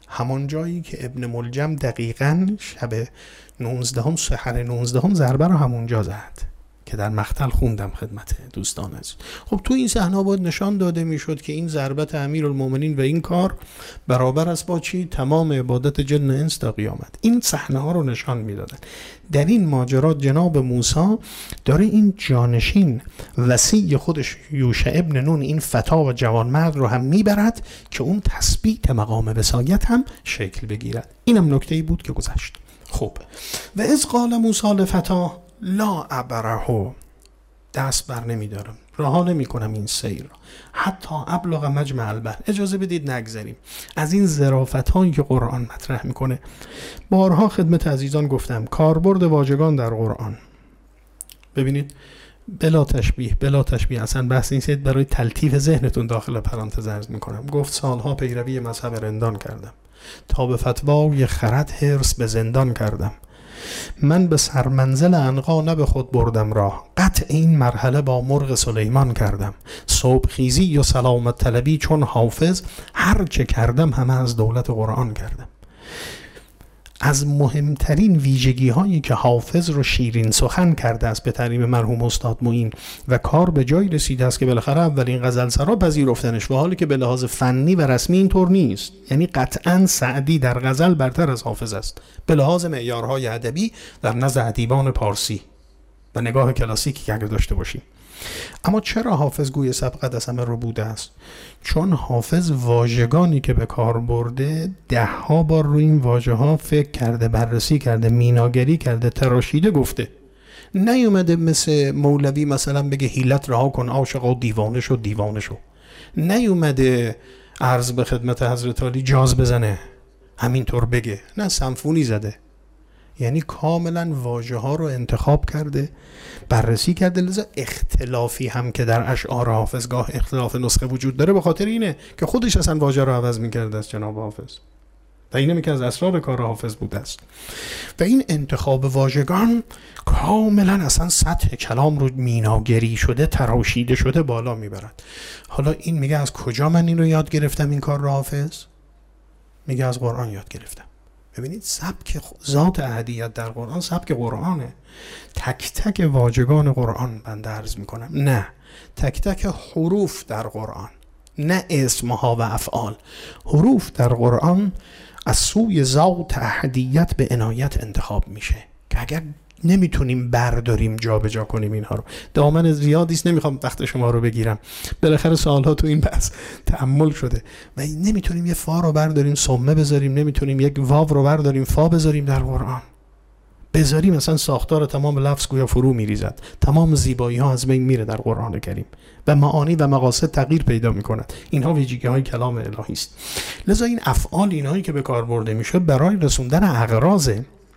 همون جایی که ابن ملجم دقیقاً شب 19 سحر 19 ضربه رو همونجا زد که در مقتل خوندم خدمت دوستان عزیز. خب تو این صحنه باید نشان داده میشد که این ضربت امیرالمومنین و این کار برابر است با چی؟ تمام عبادت جن انس تا قیامت. این صحنه ها رو نشان میدادن. در این ماجرا جناب موسی داره این جانشین وصی خودش یوشع ابن نون، این فتا و جوانمرد رو هم میبرد که اون تثبیت مقام وصایت هم شکل بگیرد. اینم نکته‌ای بود که گذشت. خب و اذ قال موسی لفتا لا ابره، دست بر نمیدارم، رها نمی کنم این سیر را حتی ابلغ مجمع البحر. اجازه بدید نگذریم از این ظرافت هایی که قرآن مطرح میکنه. بارها خدمت عزیزان گفتم کاربرد واژگان در قرآن، ببینید بلا تشبیه اصلا بحث این سید برای تلطیف ذهنتون داخل پرانتز عرض میکنم. گفت سالها پیروی مذهب رندان کردم، تا به فتوای خرد حرص به زندان کردم، من به سرمنزل عنقا نه به خود بردم راه، قطع این مرحله با مرغ سلیمان کردم، صبح خیزی و سلامت طلبی چون حافظ، هر چه کردم همه از دولت قرآن کردم. از مهمترین ویژگی هایی که حافظ رو شیرین سخن کرده است به تعلیم مرحوم استاد معین و کار به جای رسیده است که بالاخره اولین غزل سرا پذیرفتنش، و حالی که به لحاظ فنی و رسمی اینطور نیست. یعنی قطعاً سعدی در غزل برتر از حافظ است به لحاظ معیارهای ادبی در نزد ادیبان پارسی و نگاه کلاسیکی که اگر داشته باشیم. اما چرا حافظ گوی سبقت از همه رو بوده است؟ چون حافظ واژگانی که به کار برده 10 بار روی این واژه ها فکر کرده، بررسی کرده، میناگری کرده، تراشیده گفته. نیومده مثل مولوی مثلا بگه حیلت رها کن عاشقا دیوانه شو. نیومده عرض به خدمت حضرت علی جاز بزنه همینطور بگه، نه سمفونی زده. یعنی کاملا واژه ها رو انتخاب کرده، بررسی کرده. لذا اختلافی هم که در اشعار حافظگاه اختلاف نسخه وجود داره به خاطر اینه که خودش اصلا واژه رو عوض می‌کرده از جناب حافظ. و اینه که از اسرار کار حافظ بوده است. و این انتخاب واژگان کاملا اصلا سطح کلام رو میناگری شده، تراشیده شده بالا میبرد. حالا این میگه از کجا من این رو یاد گرفتم این کار رو حافظ؟ میگه از قرآن یاد گرفتم. ببینید سبک ذات احدیت در قرآن سبک قرآنه. تک تک واژگان قرآن بنده عرض میکنم، نه تک تک حروف در قرآن، نه اسمها و افعال. حروف در قرآن از سوی ذات احدیت به عنایت انتخاب میشه که اگر نمیتونیم برداریم جا به جا کنیم اینها رو. دامن زیادیست، نمیخوام وقت شما رو بگیرم، بالاخره سالها تو این بحث تأمل شده و نمیتونیم یه فا رو برداریم سمه بذاریم، نمیتونیم یک واو رو برداریم فا بذاریم در قرآن. بذاریم مثلا ساختار تمام لفظ گویا فرو میریزد، تمام زیبایی ها از بین میره در قرآن کریم و معانی و مقاصد تغییر پیدا میکند. اینها ویژگی های کلام الهی است. لذا این افعال اینهایی که به کار برده میشه برای رسوندن اغراض.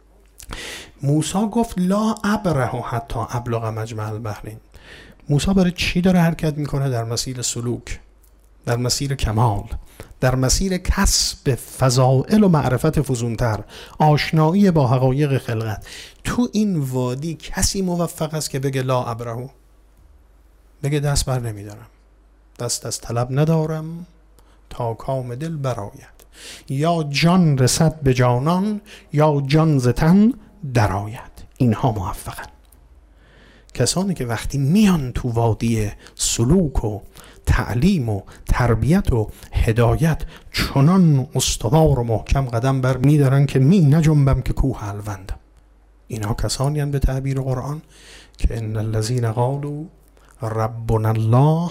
موسی گفت لا ابره حتی ابلغ مجمع البحرین. موسی برای چی داره حرکت میکنه؟ در مسیر سلوک، در مسیر کمال، در مسیر کسب فضائل و معرفت فزونتر، آشنایی با حقایق خلقت. تو این وادی کسی موفق است که بگه لا ابره، بگه دست بر نمیدارم، دست از طلب ندارم تا کام دل برآید، یا جان رسد به جانان یا جان ز تن درآید. اینها موفقن کسانی که وقتی میان تو وادی سلوک و تعلیم و تربیت و هدایت چنان استوار و محکم قدم بر میدارن که می نجنبم که کوه الوندم. اینها کسانی هستند به تعبیر قرآن که ان الذين قالوا ربنا الله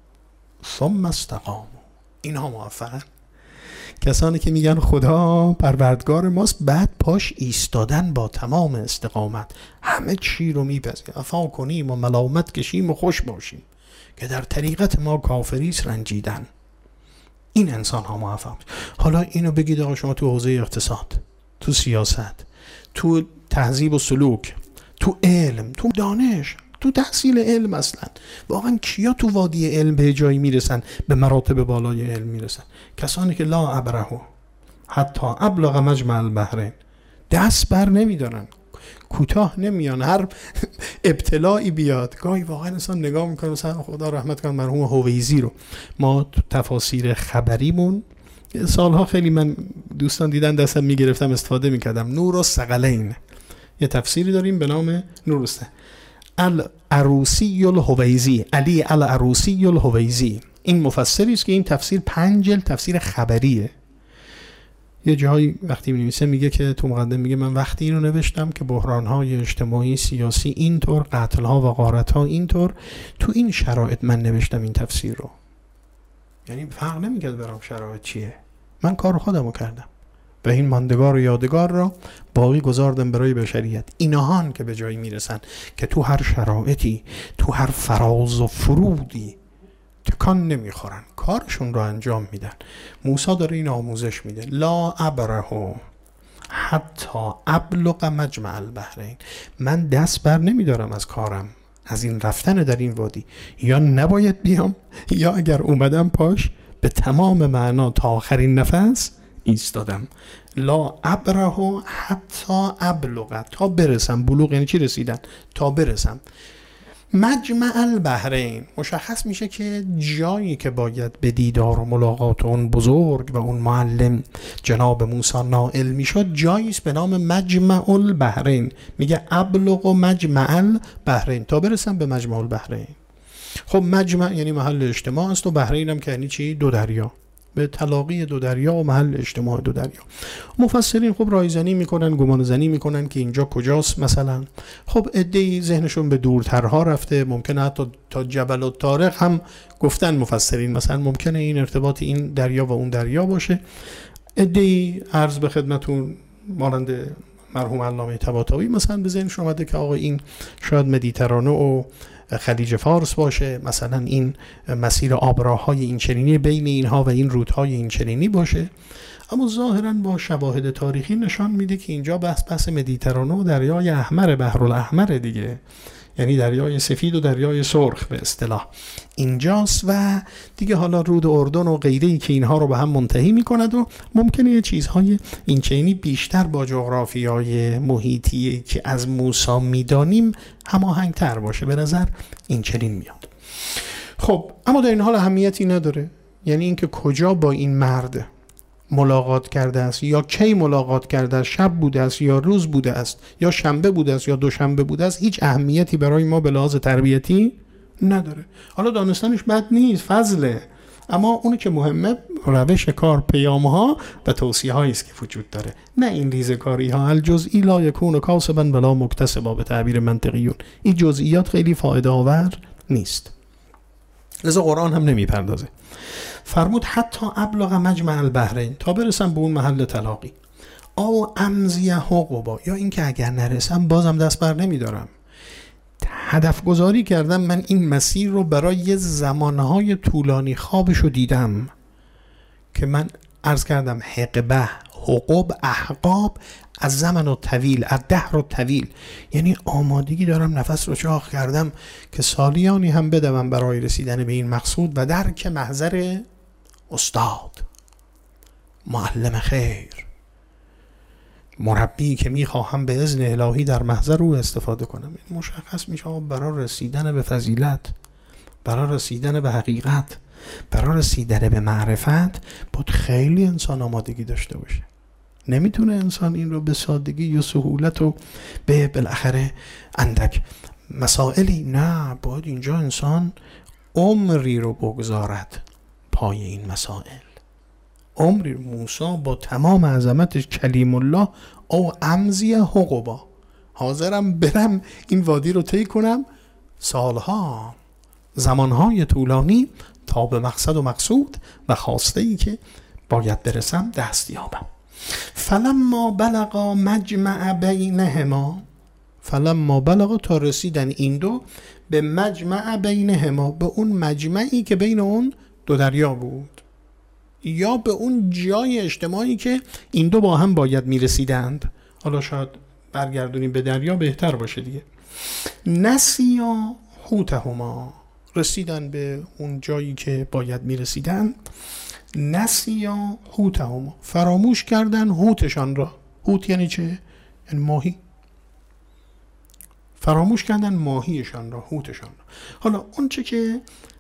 ثم استقاموا. اینها موفقن. کسانی که میگن خدا پروردگار ماست، بعد پاش ایستادن با تمام استقامت، همه چی رو میپذیریم، عفا کنیم و ملامت کشیم و خوش باشیم که در طریقت ما کافریست رنجیدن. این انسان ها موفق. حالا اینو بگید آقا شما تو حوزه اقتصاد، تو سیاست، تو تهذیب و سلوک، تو علم، تو دانش، تو تحصیل علم، اصلا واقعا کیا تو وادی علم به جایی میرسن، به مراتب بالای علم میرسن؟ کسانی که لا ابره حتی ابلغ مجمع البحرین، دست بر نمیدارن، کوتاه نمیان. هر ابتلاعی بیاد گاهی واقعا انسان نگاه میکنه. مثلا خدا رحمت کنه مرحوم هویزی رو ما تو تفاسیر خبریمون سالها خیلی من دوستان دیدن دستم میگرفتم استفاده میکردم. نور الثقلین، یه تفسیری داریم به نام نور الثقلین. العروسی الهویزی، علی العروسی الهویزی، این مفسری است که این تفسیر 5 جلد تفسیر خبریه. یه جایی وقتی می‌نویسه میگه که تو مقدمه میگه من وقتی اینو نوشتم که بحران‌های اجتماعی سیاسی اینطور، قتل‌ها و غارت‌ها اینطور، تو این شرایط من نوشتم این تفسیر رو. یعنی فرق نمی‌کرد برام شرایط چیه، من کار خودمو کردم و این ماندگار و یادگار را باقی گذاردم برای بشریت. اینهان که به جایی میرسن که تو هر شرایطی، تو هر فراز و فرودی تکان نمیخورن، کارشون رو انجام میدن. موسی داره این آموزش میده، لا ابره حتی ابلغ مجمع البحرین، من دست بر نمیدارم از کارم، از این رفتن در این وادی، یا نباید بیام یا اگر اومدم پاش به تمام معنا تا آخرین نفس ایستادم. لا ابره حتی ابلغ، تا برسم. بلوغ یعنی چی؟ رسیدن، تا برسم. مجمع البحرین مشخص میشه که جایی که باید به دیدار و ملاقات اون بزرگ و اون معلم جناب موسی نائل میشد جایی است به نام مجمع البحرین. میگه ابلغ و مجمع البحرین، تا برسم به مجمع البحرین. خب مجمع یعنی محل اجتماع است و بحرین هم که یعنی چی؟ 2 دریا، به تلاقی 2 دریا و محل اجتماع 2 دریا. مفسرین خب رایزنی میکنن، گمان زنی میکنن که اینجا کجاست. مثلا خب عده‌ای ذهنشون به دورترها رفته، ممکنه حتی تا جبل الطارق هم گفتن مفسرین، مثلا ممکنه این ارتباط این دریا و اون دریا باشه. عده‌ای عرض به خدمتون مانند مرحوم علامه طباطبایی مثلا به ذهنش اومده که آقا این شاید مدیترانه و خلیج فارس باشه، مثلا این مسیر آبراهای این چنینی بین اینها و این رودهای این چنینی باشه. اما ظاهرا با شواهد تاریخی نشان میده که اینجا بحث مدیترانه و دریای احمر، بحرالأحمر دیگه، یعنی دریای سفید و دریای سرخ به اصطلاح اینجاست و دیگه حالا رود اردن و غیره‌ای که اینها رو به هم منتهی میکند و ممکنه یه چیزهای این چنینی بیشتر با جغرافیای محیطی که از موسی میدانیم هماهنگ‌تر باشه. به نظر این چنین میاد. خب اما در این حال اهمیتی نداره، یعنی اینکه کجا با این مرد ملاقات کرده است یا کی ملاقات کرده است، شب بوده است یا روز بوده است یا شنبه بوده است یا دوشنبه بوده است، هیچ اهمیتی برای ما به لحاظ تربیتی نداره. حالا دانستنش بد نیست، فضله، اما اون که مهمه روش کار، پیام‌ها و توصیه‌هایی است که وجود داره، نه این ریزکاری‌ها. الجزئی لا یکون کاسبا ولا مکتسبا به تعبیر منطقیون. این جزئیات خیلی فایده آور نیست، لذا قرآن هم نمیپردازه. فرمود حتی ابلغ مجمع البحرین، تا برسم به اون محل تلاقی. او امضی حقوبا، یا اینکه اگر نرسم بازم دست بر نمیدارم. هدف گذاری کردم، من این مسیر رو برای زمانهای طولانی خوابشو دیدم که من عرض کردم حقبه، حقوب، احقاب، از زمان و طویل، از دهر و طویل، یعنی آمادگی دارم، نفس رو چاق کردم که سالیانی هم بدوم برای رسیدن به این مقصود و درک محضر استاد، معلم خیر، مربی که میخواهم به اذن الهی در محضر او استفاده کنم. این مشخص میشه برای رسیدن به فضیلت، برای رسیدن به حقیقت، برای رسیدن به معرفت باید خیلی انسان آمادگی داشته باشه. نمیتونه انسان این رو به سادگی و سهولت و به بالاخره اندک مسائلی، نه، باید اینجا انسان عمری رو بگذارد پای این مسائل. عمری. موسی با تمام عظمتش کلیم الله او امضی حقوبا، حاضرم برم این وادی رو طی کنم سالها، زمانهای طولانی تا به مقصد و مقصود و خواسته ای که باید برسم دست یابم. فلما بلغا مجمع بینهما، فلما بلغا، تا رسیدن این دو به مجمع بینهما، به اون مجمعی که بین اون 2 دریا بود، یا به اون جای اجتماعی که این دو با هم باید میرسیدند. حالا شاید برگردونیم به دریا بهتر باشه دیگه. نسیا حوتهما، رسیدن به اون جایی که باید میرسیدن. نسیا حوتهما، فراموش کردن حوتشان را. حوت یعنی چه؟ یعنی ماهی. فراموش کردن ماهیشان را، حوتشان را. حالا اون چه که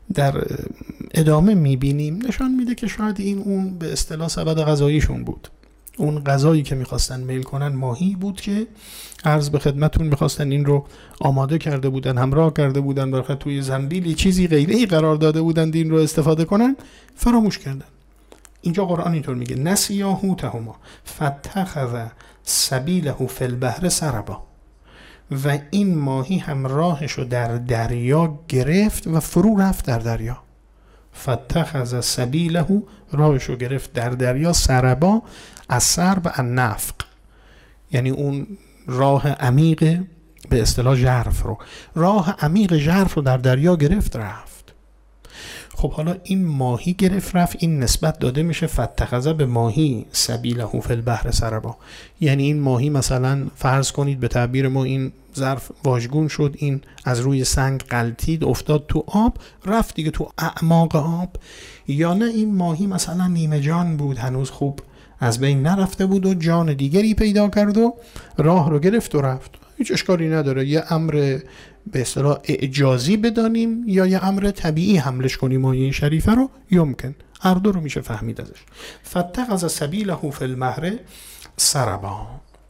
در ادامه میبینیم نشان میده که شاید این اون به اصطلاح سبد غذاییشون بود. اون غذایی که میخواستن میل کنن ماهی بود که عرض به خدمتون میخواستن این رو آماده کرده بودن، همراه کرده بودن، برخلاف توی زنبیلی چیزی غیره‌ای قرار داده بودن این رو استفاده کنن، فراموش کردن. اینجا قرآن اینطور میگه نسیا حوتهما فاتخذ سبیله فی البحر سربا، و این ماهی هم راهشو در دریا گرفت و فرو رفت در دریا. فاتخذ سبیله، راهشو گرفت در دریا، سربا از سرب النفق، یعنی اون راه عمیق به اصطلاح ژرف رو، راه عمیق ژرف رو در دریا گرفت رفت. خب حالا این ماهی گرفت رفت، این نسبت داده میشه فاتخذ به ماهی سبیله فی البحر سربا، یعنی این ماهی مثلا فرض کنید به تعبیر ما این ظرف واژگون شد، این از روی سنگ غلتید افتاد تو آب رفت دیگه تو اعماق آب، یا نه این ماهی مثلا نیمه جان بود هنوز خوب از بین نرفته بود و جان دیگری پیدا کرد و راه رو گرفت و رفت. هیچ اشکالی نداره یه امر به اصطلاح اعجازی بدانیم یا یه امر طبیعی حملش کنیم ماهی این شریفه رو، یمکن هر دو رو میشه فهمید ازش. فاتخذ سبیله فی البحر سربا.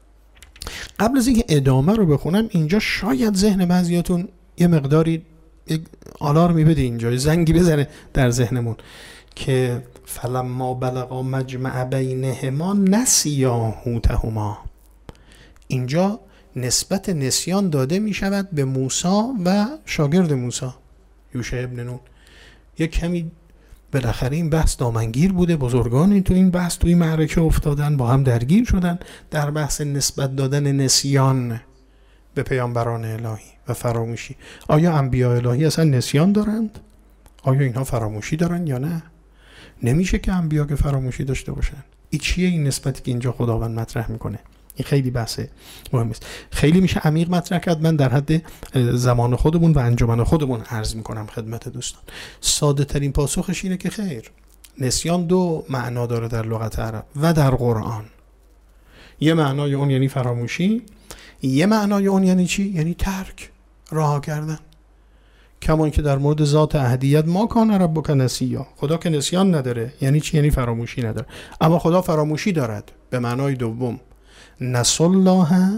قبل از اینکه ادامه رو بخونم اینجا شاید ذهن بعضیاتون یه مقداری آلارمی بده، اینجا زنگی بزنه در ذهنمون که فلما بلغا مجمع بینهما نسیا حوتهما. اینجا نسبت نسیان داده می شود به موسی و شاگرد موسی یوشع ابن نون. یک کمی بالاخره این بحث دامنگیر بوده، بزرگانی تو این بحث توی معرکه افتادن، با هم درگیر شدن در بحث نسبت دادن نسیان به پیامبران الهی و فراموشی. آیا انبیاء الهی اصلا نسیان دارند؟ آیا اینها فراموشی دارن یا نه؟ نمیشه که انبیا که فراموشی داشته باشن. این چیه این نسبتی که اینجا خداوند مطرح میکنه؟ این خیلی بحث مهم است. خیلی میشه عمیق مطرح کرد. من در حد زمان خودمون و انجمن خودمون عرض میکنم خدمت دوستان. ساده ترین پاسخش اینه که خیر، نسیان دو معنا داره در لغت عرب و در قرآن. یه معنای اون یعنی فراموشی، یه معنای اون یعنی چی؟ یعنی ترک، رها کردن. کمان که در مورد ذات احدیت ما کان ربک نسیا، خدا که نسیان نداره. یعنی چی؟ یعنی فراموشی نداره. اما خدا فراموشی دارد به معنای دوم. نسوا الله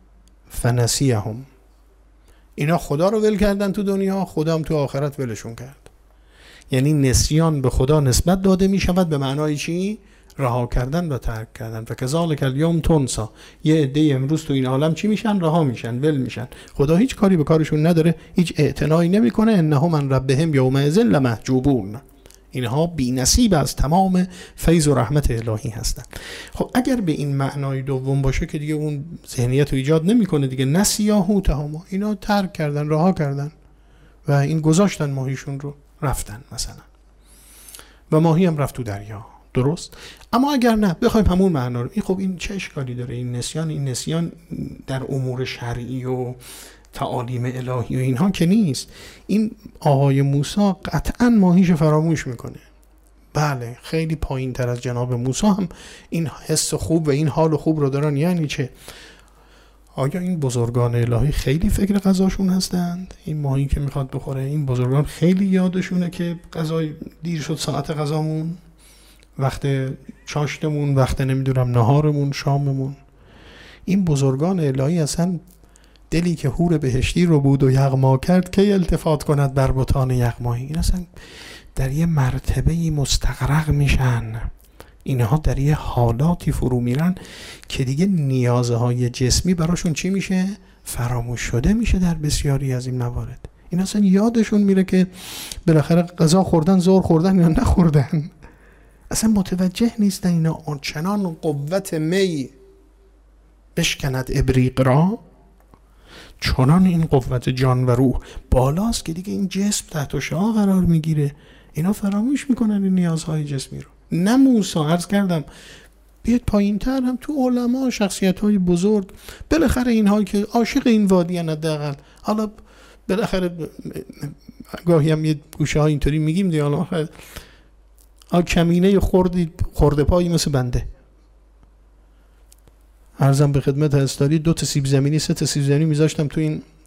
فنسیهم. اینا خدا رو ول کردن تو دنیا، خدا هم تو آخرت ولشون کرد. یعنی نسیان به خدا نسبت داده می شود به معنای چی؟ رها کردن و ترک کردن. فکذالک الیوم تنسی. یه عده امروز تو این عالم چی میشن؟ رها میشن، ول میشن. خدا هیچ کاری به کارشون نداره، هیچ اعتنایی نمیکنه. انهم عن ربهم یومئذ لمحجوبون. اینها بی نصیب از تمام فیض و رحمت الهی هستند. خب اگر به این معنای دوم باشه که دیگه اون ذهنیت رو ایجاد نمیکنه دیگه. نسیا حوتهما، اینا ترک کردن، رها کردن و این گذاشتن ماهیشون رو، رفتن مثلا، و ماهی هم رفت تو دریا. درست؟ اما اگر نه بخوایم همون معنا رو، خب این چه اشکالی داره؟ این نسیان در امور شرعی و تعالیم الهی و اینها که نیست. این آقای موسی قطعا ماهیش فراموش میکنه. بله، خیلی پایین تر از جناب موسی هم این حس خوب و این حال خوب رو دارن. یعنی چه؟ آیا این بزرگان الهی خیلی فکر غذاشون هستند؟ این ماهی که میخواد بخوره، این بزرگان خیلی یادشونه که غذای دیر شد، ساعت غذامون، وقت چاشتمون، وقت نمیدونم نهارمون، شاممون. این بزرگان الهی اصلا دلی که حور بهشتی رو بود و یغما کرد که التفات کند بر بطان یغمایی. این اصلا در یه مرتبه‌ای مستغرق میشن. اینها در یه حالاتی فرو میرن که دیگه نیازهای جسمی براشون چی میشه؟ فراموش شده میشه در بسیاری از این موارد. این اصلا یادشون میره که بالاخره غذا خوردن، ظهر خوردن یا نخوردن. اصلا متوجه نیستن اینا. آنچنان قوت می بشکند ابریق را، چنان این قوت جان و روح بالاست که دیگه این جسم تحت شعاع قرار میگیره. اینا فراموش میکنن این نیازهای جسمی رو. نه موسی، عرض کردم بیاد پایین تر هم تو علما، شخصیت های بزرگ، بالاخره اینهایی که عاشق این وادی ان حداقل، حالا بالاخره گاهی هم یه گوشه ها اینطوری میگیم دیگه، حالا کمینه خورده پایی مثل بنده. عرضم به خدمت هستاری 2 تا سیب زمینی 3 تا سیب زمینی میذاشتم تو این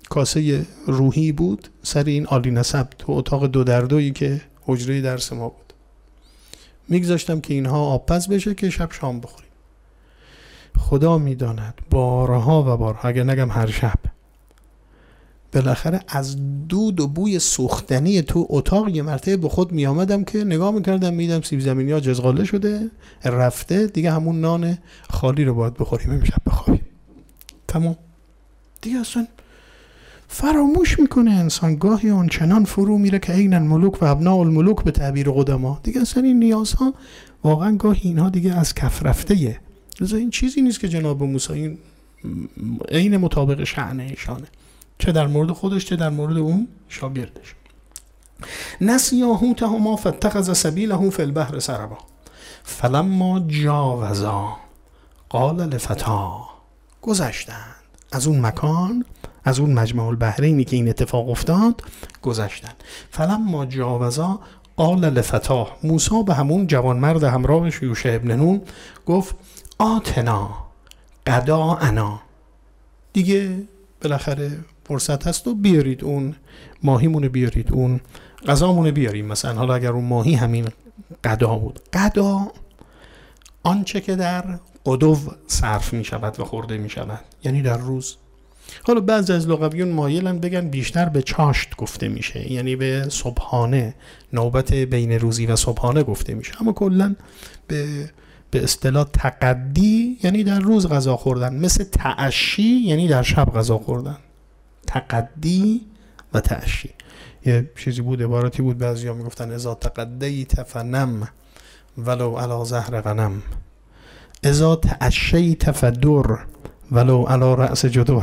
کاسه روحی بود سر این عالی نسب تو اتاق 2x2 که حجره درس ما بود. میگذاشتم که اینها آبپز بشه که شب شام بخوریم. خدا میداند بارها و بارها، اگر نگم هر شب، بالاخره از دود و بوی سوختنی تو اتاق یه مرتبه به خود می آمدم که نگاه میکردم میدم سیب زمینی ها جزغاله شده رفته، دیگه همون نان خالی رو باید بخوریم امشب بخوابیم. تمام دیگه. اصلا فراموش میکنه انسان گاهی آنچنان فرو میره که عین الملوک و ابناء الملوک به تعبیر قدما. دیگه اصلا این نیازها واقعا گاهی اینها دیگه از کف رفته. این چیزی نیست که جناب موسی این عین مطابق شأن ایشانه، چه در مورد خودش چه در مورد اون شاگردش. نسیا حوتهما فاتخذ سبیله فی البحر سربا فلما جاوزا قال لفتاه. گذشتند از اون مکان، از اون مجمع البحرینی که این اتفاق افتاد گذشتند. فلما جاوزا قال لفتاه. موسی به همون جوانمرد همراهش یوشع ابن نون گفت آتنا غداءنا، دیگه بالاخره فرصت هست و بیارید اون ماهیمون، بیارید اون غذامون بیاریم. مثلا حالا اگر اون ماهی همین غدا بود، غدا آنچه که در غدو صرف می شود و خورده می شود، یعنی در روز. حالا بعضی از لغویون مایلن بگن بیشتر به چاشت گفته میشه، یعنی به صبحانه، نوبت بین روزی و صبحانه گفته میشه، اما کلا به اصطلاح تقدی یعنی در روز غذا خوردن، مثل تعشی یعنی در شب غذا خوردن. تقدی و تعشی یه چیزی بود، عبارتی بود بعضیا میگفتن اذا تقدیت فنم ولو علی ظهر غنم، اذا تعشیت فدر ولو علی رأس جدر.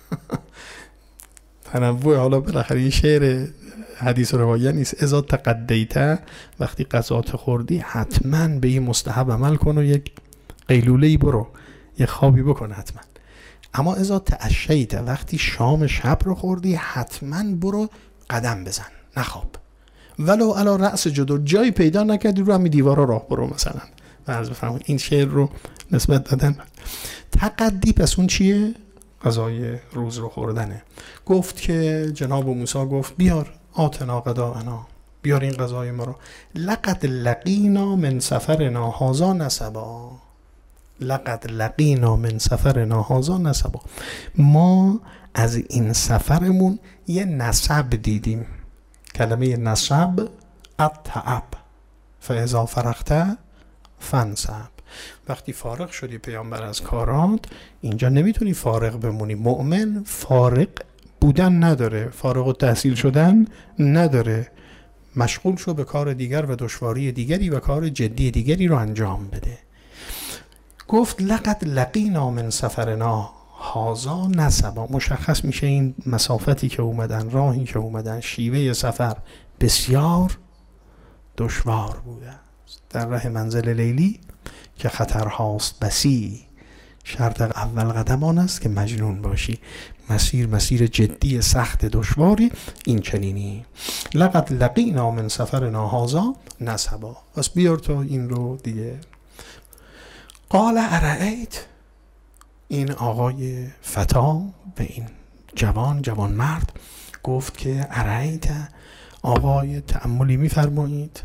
تنوع. حالا بالاخره یه شعر حدیث و روایت نیست. اذا تقدیت، وقتی غذات خوردی حتما به این مستحب عمل کن و یک قیلوله‌ای برو، یک خوابی بکن حتما. اما اذا تعشیت، وقتی شام شب رو خوردی حتما برو قدم بزن، نخواب. ولو علی رأس جدر، جایی پیدا نکردی رو همین دیوارا راه برو مثلا. فرض بفرمایید این شعر رو نسبت دادن. تقدی پس اون چیه؟ غذای روز رو خوردنه. گفت که جناب موسی گفت بیار آتنا غداءنا، بیار این غذای ما رو. لقد لقینا من سفرنا هذا نصبا، لقد لقینا من سفرنا هذا نصبا، ما از این سفرمون یه نصب دیدیم. کلمه نصب التعب، فاذا فرغت فانصب. وقتی فارغ شدی پیامبر از کارات، اینجا نمیتونی فارغ بمونی. مؤمن فارغ بودن نداره، فارغ التحصیل شدن نداره. مشغول شو به کار دیگر و دشواری دیگری و کار جدی دیگری رو انجام بده. گفت لقد لقینا من سفرنا هذا نصبا. مشخص میشه این مسافتی که اومدن، راهی که اومدن، شیوه سفر بسیار دشوار بوده. در راه منزل لیلی که خطرهاست بسی، شرط اول قدم آن است که مجنون باشی. مسیر جدی سخت دشواری این چنینی. لقد لقینا من سفرنا هذا نصبا. پس بیار تو این رو دیگه. قال ارأیت، این آقای فتا به این جوان مرد گفت که ارأیت، آقای تأملی میفرمایید،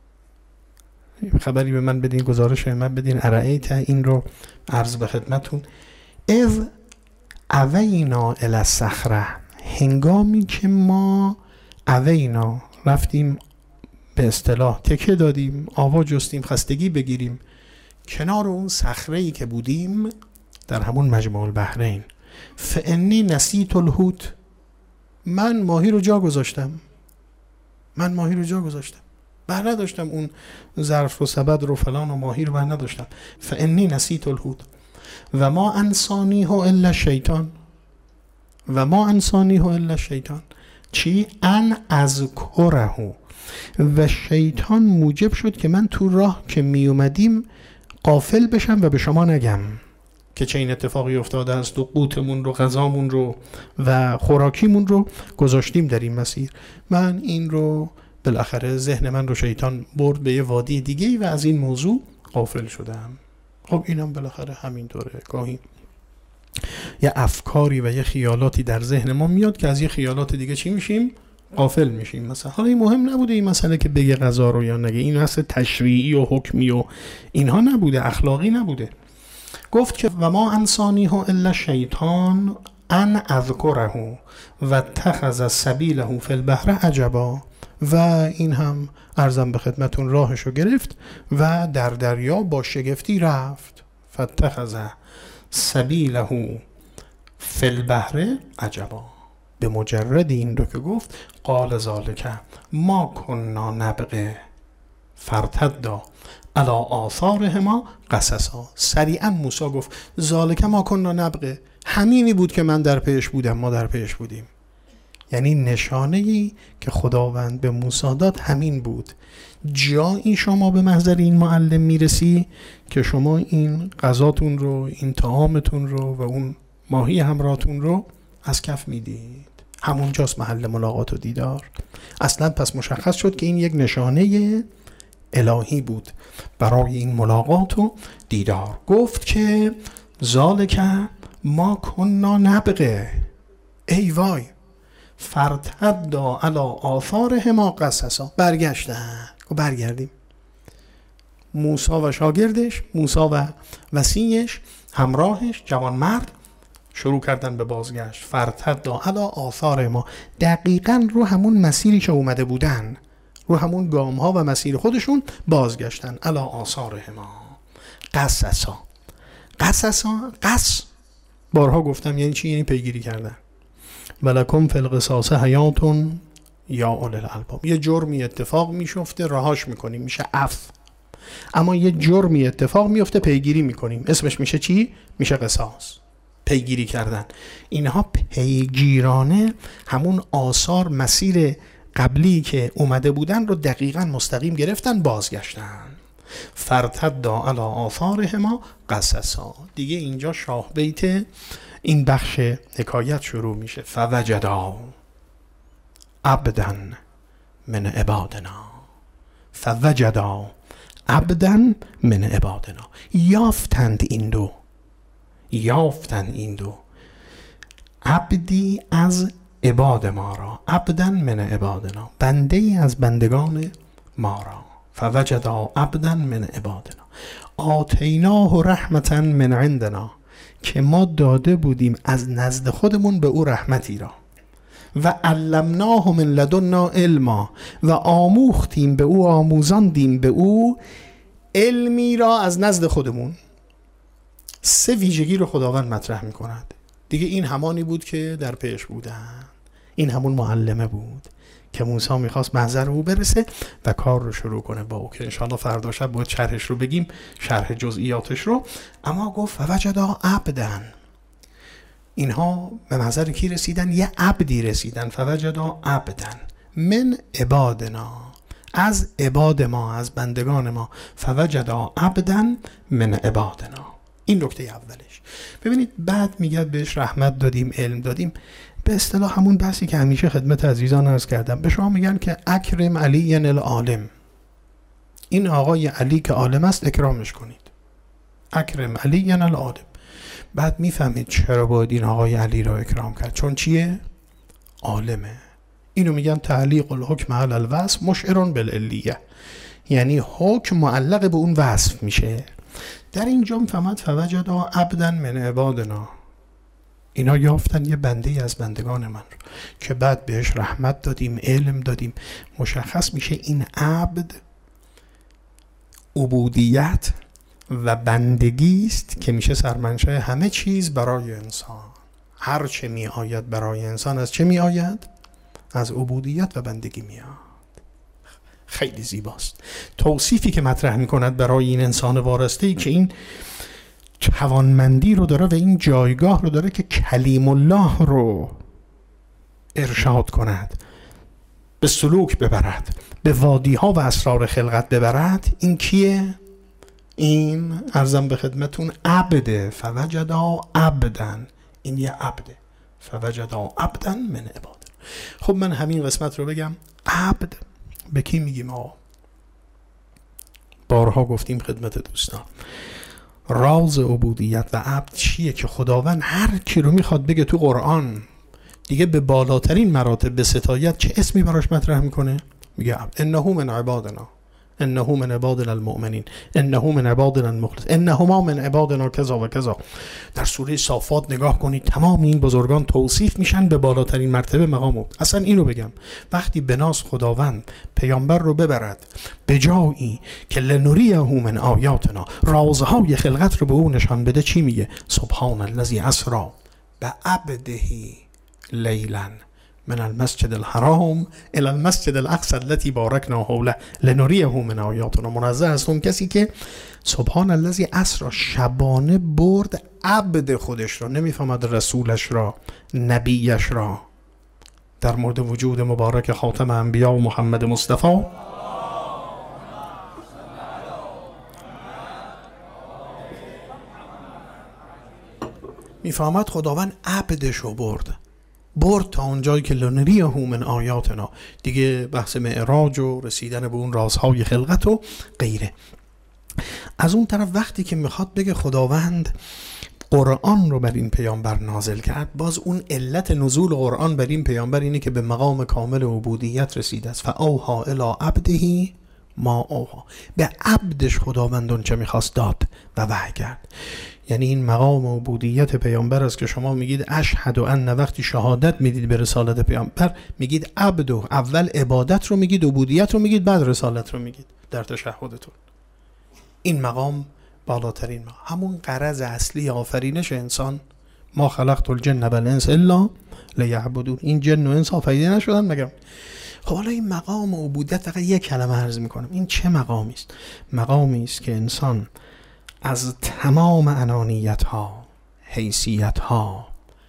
خبری به من بدین، گزارش به من بدین. ارأیت این رو عرض به خدمتون. اذ اوینا الی الصخره، هنگامی که ما اوینا رفتیم، به اصطلاح تکه دادیم، آوا جستیم، خستگی بگیریم، کنار اون صخره‌ای که بودیم در همون مجمع البحرین. فانی نسیت الحوت، من ماهی رو جا گذاشتم. بر نداشتم اون ظرف و سبد رو فلان و ماهی رو بر نداشتم. فانی نسیت الحوت و ما انسانیه الا الشیطان، و ما انسانیه الا الشیطان، چی؟ ان اذکره، و شیطان موجب شد که من تو راه که می اومدیم غافل بشم و به شما نگم که چه این اتفاقی افتاده است و قوتمون رو، غذامون رو و خوراکیمون رو گذاشتیم در این مسیر. من این رو بالاخره ذهن من رو شیطان برد به یه وادی دیگه‌ای و از این موضوع غافل شدم. خب اینم بالاخره همین طوره. گاهی یه افکاری و یه خیالاتی در ذهن ما میاد که از یه خیالات دیگه چی میشیم؟ غافل میشیم. مثلا حالا این مهم نبوده این مسئله که بگه قضا رو یا نگه، این اصل تشریعی و حکمی و اینها نبوده، اخلاقی نبوده. گفت که و ما انسانیه الا شیطان ان اذکره و اتخذ سبیله فی البحر عجبا. و این هم عرضم به خدمتون راهشو گرفت و در دریا با شگفتی رفت. فاتخذ سبیله فی البحر عجبا. به مجرد این رو که گفت قال ذالک ما کنا نبغی فارتدا علی آثارهما قصصا. سریعا موسی گفت ذالک ما کنا نبغی، همینی بود که من در پیش بودم، ما در پیش بودیم. یعنی نشانه‌ای که خداوند به موسی داد همین بود. جایی شما به محضر این معلم میرسی که شما این غذاتون رو، این طعامتون رو و اون ماهی همراهتون رو از کف میدید، همونجاست محل ملاقات و دیدار. اصلا پس مشخص شد که این یک نشانه الهی بود برای این ملاقات و دیدار. گفت که ذالک ما کنا نبغی، ای وای، فارتدا علی آثارهما قصصا. برگشتن و برگردیم. موسی و شاگردش، موسی و وصیش، همراهش، جوان مرد شروع کردن به بازگشت. فارتدا علی آثارهما، دقیقاً رو همون مسیری که اومده بودن، رو همون گام ها و مسیر خودشون بازگشتن. علی آثارهما قصصا. قصصا، قص بارها گفتم یعنی چی؟ یعنی پیگیری کردن. ولکم فی القصاص حیات یا اولی الالباب. یه جرمی اتفاق میشفته رهاش میکنیم، میشه عفو. اما یه جرمی اتفاق میفته پیگیری میکنیم، اسمش میشه چی؟ میشه قصاص، پیگیری کردن. اینها پیگیرانه همون آثار مسیر قبلی که اومده بودن رو دقیقاً مستقیم گرفتن، بازگشتن. فارتدا علی آثارهما قصصا. دیگه اینجا شاه بیت این بخش حکایت شروع میشه. فوجدا عبدا من عبادنا. فوجدا عبدا من عبادنا. یافتند این دو، یافتند این دو، عبدی از عباد ما را، عبدا من عبادنا، بنده ای از بندگان ما را. فوجدا عبدا من عبادنا آتیناه رحمتا من عندنا، که ما داده بودیم از نزد خودمون به او رحمتی را. و علمناه من لدنا علما، و آموختیم به او، آموزاندیم به او علمی را از نزد خودمون. سه ویژگی رو خداوند مطرح می کند. دیگه این همانی بود که در پیش بودن، این همون معلمه بود که موسی میخواست محضر او برسه و کار رو شروع کنه با او، که انشاءالله فردا شب باید شرحش رو بگیم، شرح جزئیاتش رو. اما گفت فوجدا عبدن، اینها به محضر کی رسیدن؟ یه عبدی رسیدن. فوجدا عبدن من عبادنا، از عباد ما، از بندگان ما. فوجدا عبدن من عبادنا. این نکته اولش. ببینید بعد میگه بهش رحمت دادیم، علم دادیم. به اصطلاح همون بحثی که همیشه خدمت عزیزان عرض کردم، به شما میگن که اکرم علی العالم، این آقای علی که عالم است اکرامش کنید. اکرم علی العالم. بعد میفهمید چرا باید این آقای علی را اکرام کرد، چون چیه؟ عالمه. اینو میگن تعلیق الحکم علی الوصف مشعر بالعلیه، یعنی حکم معلق به اون وصف میشه. در اینجا میفهمد فوجدا عبدا من عبادنا، اینا یافتن یه بنده از بندگان من رو که بعد بهش رحمت دادیم، علم دادیم. مشخص میشه این عبد عبودیت و بندگی است که میشه سرمنشأ همه چیز برای انسان. هر چه می آید برای انسان از چه می آید؟ از عبودیت و بندگی می آید. خیلی زیباست توصیفی که مطرح می کند برای این انسان وارسته‌ای که این توانمندی رو داره و این جایگاه رو داره که کلیم الله رو ارشاد کند، به سلوک ببرد، به وادی‌ها و اسرار خلقت ببرد. این کیه؟ این عرضم به خدمتون عبده. فوجدا عبدن، این یه عبده. فوجدا عبدن من عباد. خب من همین قسمت رو بگم. عبد به کی میگیم؟ بارها گفتیم خدمت دوستان، راز عبودیت و عبد چیه که خداوند هر کی رو میخواد بگه تو قرآن دیگه به بالاترین مراتب به ستایت چه اسمی براش مطرح میکنه؟ میگه عبد. انه من عبادنا، انه من عبادنا المؤمنین، انه من عبادنا المخلص، انهما من عبادنا کذا و کذا. در سوره صافات نگاه کنید تمام این بزرگان توصیف میشن به بالاترین مرتبه مقام. اصلا اینو بگم وقتی بناس خداوند پیامبر رو ببرد به جایی که لنوریه من آیاتنا، رازهای خلقت رو به او نشان بده، چی میگه؟ سبحان الذی اسری بعبده لیلا من المسجد الحرام الى المسجد الاقصى الذي باركنا حوله لنريه من آیاتنا. منزه است اون کسی که سبحان الذی اسری شبانه برد عبد خودش را، نمیفهمد رسولش را، نبیش را، در مورد وجود مبارک خاتم انبیا و محمد مصطفی میفهمد خداوند عبدش رو برد تا اونجایی که لنریه من آیاتنا، دیگه بحث معراج و رسیدن به اون رازهای خلقت و غیره. از اون طرف وقتی که میخواد بگه خداوند قرآن رو بر این پیامبر نازل کرد، باز اون علت نزول قرآن بر این پیامبر اینه که به مقام کامل عبودیت رسیده است. فاوحی الی عبده ما اوحی، به عبدش خداوند اون چه میخواست داد و وحی کرد. یعنی این مقام عبودیت پیامبر است که شما میگید اشهد ان، وقتی شهادت میدید به رسالت پیامبر میگید عبد، اول عبادت رو میگید، عبودیت رو میگید، بعد رسالت رو میگید در تشهدتون. این مقام بالاترین مقام، همون غرض اصلی آفرینش انسان. ما خلقت الجن والانس الا لیعبدون. این جن و انس آفریده نشدن مگر. خب حالا این مقام عبودیت فقط یک کلمه عرض میکنم، این چه مقامی است؟ مقامی است که انسان از تمام انانیت ها، حیثیت ها،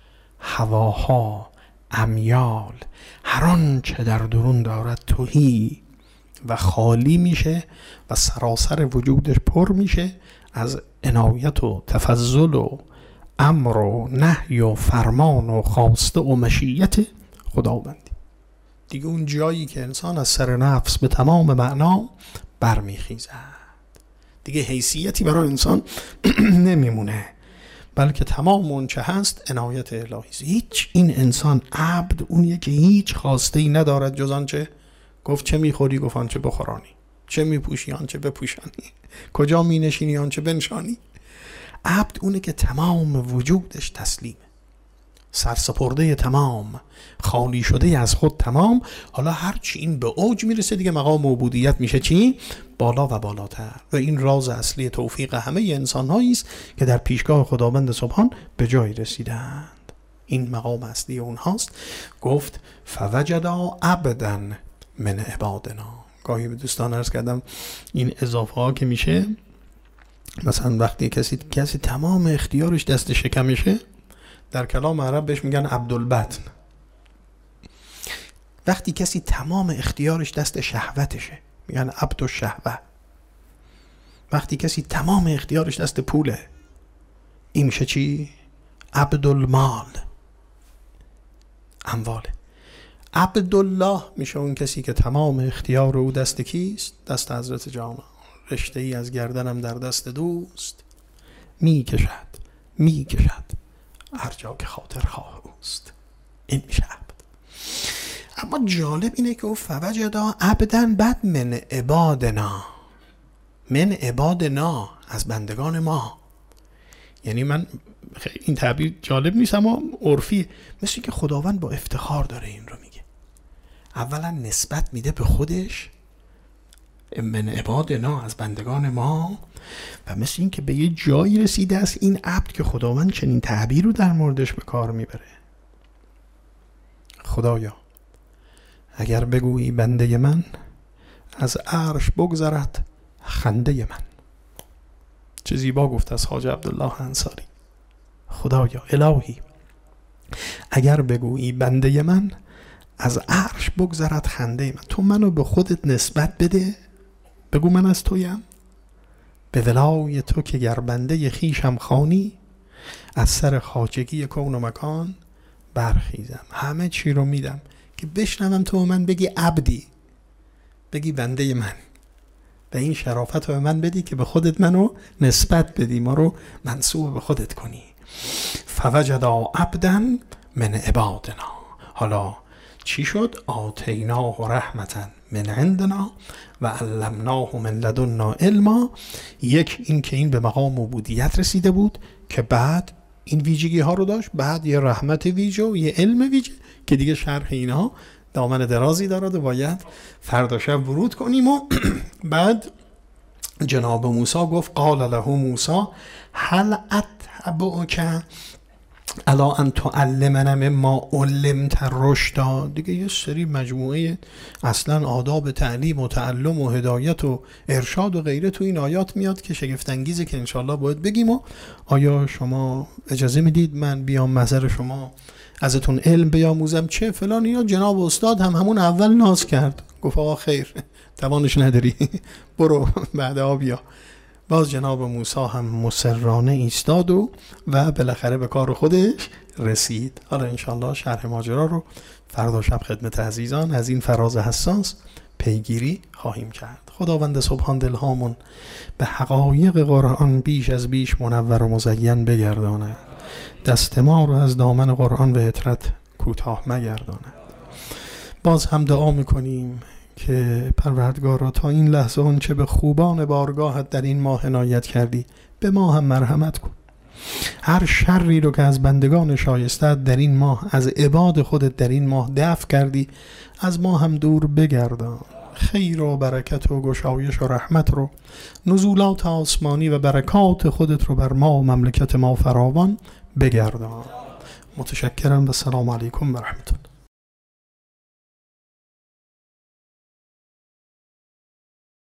هواها، امیال، هر آنچه در درون دارد تهی و خالی میشه و سراسر وجودش پر میشه از عنایت و تفضل و امر و نهی و فرمان و خواسته و مشیت خداوندی. دیگه اون جایی که انسان از سر نفس به تمام معنا برمیخیزد، دیگه حیثیتی برای انسان نمیمونه، بلکه تمام اون چه هست عنایت الهی. هیچ این انسان عبد اونیه که هیچ خواسته ای ندارد جز آنچه گفت. چه میخوری؟ گفت آنچه بخورانی. چه میپوشی؟ آنچه بپوشانی. کجا مینشینی؟ آنچه بنشانی. عبد اونه که تمام وجودش تسلیمه، سرسپرده تمام، خالی شده از خود تمام. حالا هرچی این به اوج میرسه دیگه مقام عبودیت میشه چی؟ بالا و بالاتر. و این راز اصلی توفیق همه انسان هایی است که در پیشگاه خداوند سبحان به جای رسیدند. این مقام اصلی اونهاست. گفت فوجدا عبدا من عبادنا. گاهی به دوستان عرض کردم این اضافه ها که میشه، مثلا وقتی کسی تمام اختیارش دست شکمشه، در کلام عرب بهش میگن عبدالبطن. وقتی کسی تمام اختیارش دست شهوتشه میگن عبد الشهوه. وقتی کسی تمام اختیارش دست پوله، این میشه چی؟ عبدالمال، امواله. عبدالله میشه اون کسی که تمام اختیار او دست کیست؟ دست حضرت جان. رشته ای از گردنم در دست دوست میکشد هر جا که خاطر خواه اوست. این میشه عبد. اما جالب اینه که او فوجدا عبدن بعد من عبادنا، من عبادنا، از بندگان ما. یعنی من این تعبیر جالب نیست اما عرفی، مثل که خداوند با افتخار داره این رو میگه. اولا نسبت میده به خودش، من عبادنا، از بندگان ما، و مثل این که به یه جایی رسیده است این عبد که خداوند چنین تعبیر رو در موردش به کار میبره. خدایا اگر بگویی بنده من از عرش بگذرد خنده من. چه زیبا گفت از خواجه عبدالله انصاری. خدایا الهی اگر بگویی بنده من از عرش بگذرد خنده من، تو منو به خودت نسبت بده، بگو من از تویم، به ولای تو که گر بنده خیشم خوانی، از سر خواجگی کون و مکان برخیزم. همه چی رو میدم که بشنوم تو من بگی عبدی، بگی بنده من، و این شرافت رو به من بدی که به خودت منو نسبت بدی، ما رو منسوب به خودت کنی. فوجدا عبدا من عبادنا. حالا چی شد؟ آتیناه رحمتا من عندنا و علمناه من لدنا علما. یک این که این به مقام عبودیت رسیده بود که بعد این ویژگی ها رو داشت، بعد یه رحمت ویژه و یه علم ویژه که دیگه شرح اینا دامن درازی دارد و باید فردا شب ورود کنیم. و بعد جناب موسی گفت قال له موسی هل اتبعک الا ان تعلمنا مما علمت رشدا. دیگه یه سری مجموعه اصلا آداب تعلیم و تعلم و هدایت و ارشاد و غیره تو این آیات میاد که شگفت انگیزه که انشالله باید بگیم. و آیا شما اجازه میدید من بیام محضر شما ازتون علم بیاموزم چه فلان؟ یا جناب استاد هم همون اول ناز کرد، گفت آقا خیر توانش نداری برو بعدا بیا. باز جناب موسی هم مصرانه ایستاد و بالاخره به کار خودش رسید. حالا انشالله شرح ماجرا رو فردا شب خدمت عزیزان از این فراز حساس پیگیری خواهیم کرد. خداوند سبحان دلهامون به حقایق قرآن بیش از بیش منور و مزین بگرداند، دست ما رو از دامن قرآن به عطرت کوتاه مگرداند. باز هم دعا میکنیم که پروردگارا تا این لحظه اون چه به خوبان بارگاهت در این ماه عنایت کردی به ما هم مرحمت کن. هر شری رو که از بندگان شایستت در این ماه، از عباد خودت در این ماه دفع کردی، از ما هم دور بگردان. خیر و برکت و گشایش و رحمت رو، نزولات آسمانی و برکات خودت رو بر ما و مملکت ما فراوان بگردان. متشکرم و السلام علیکم و رحمت الله.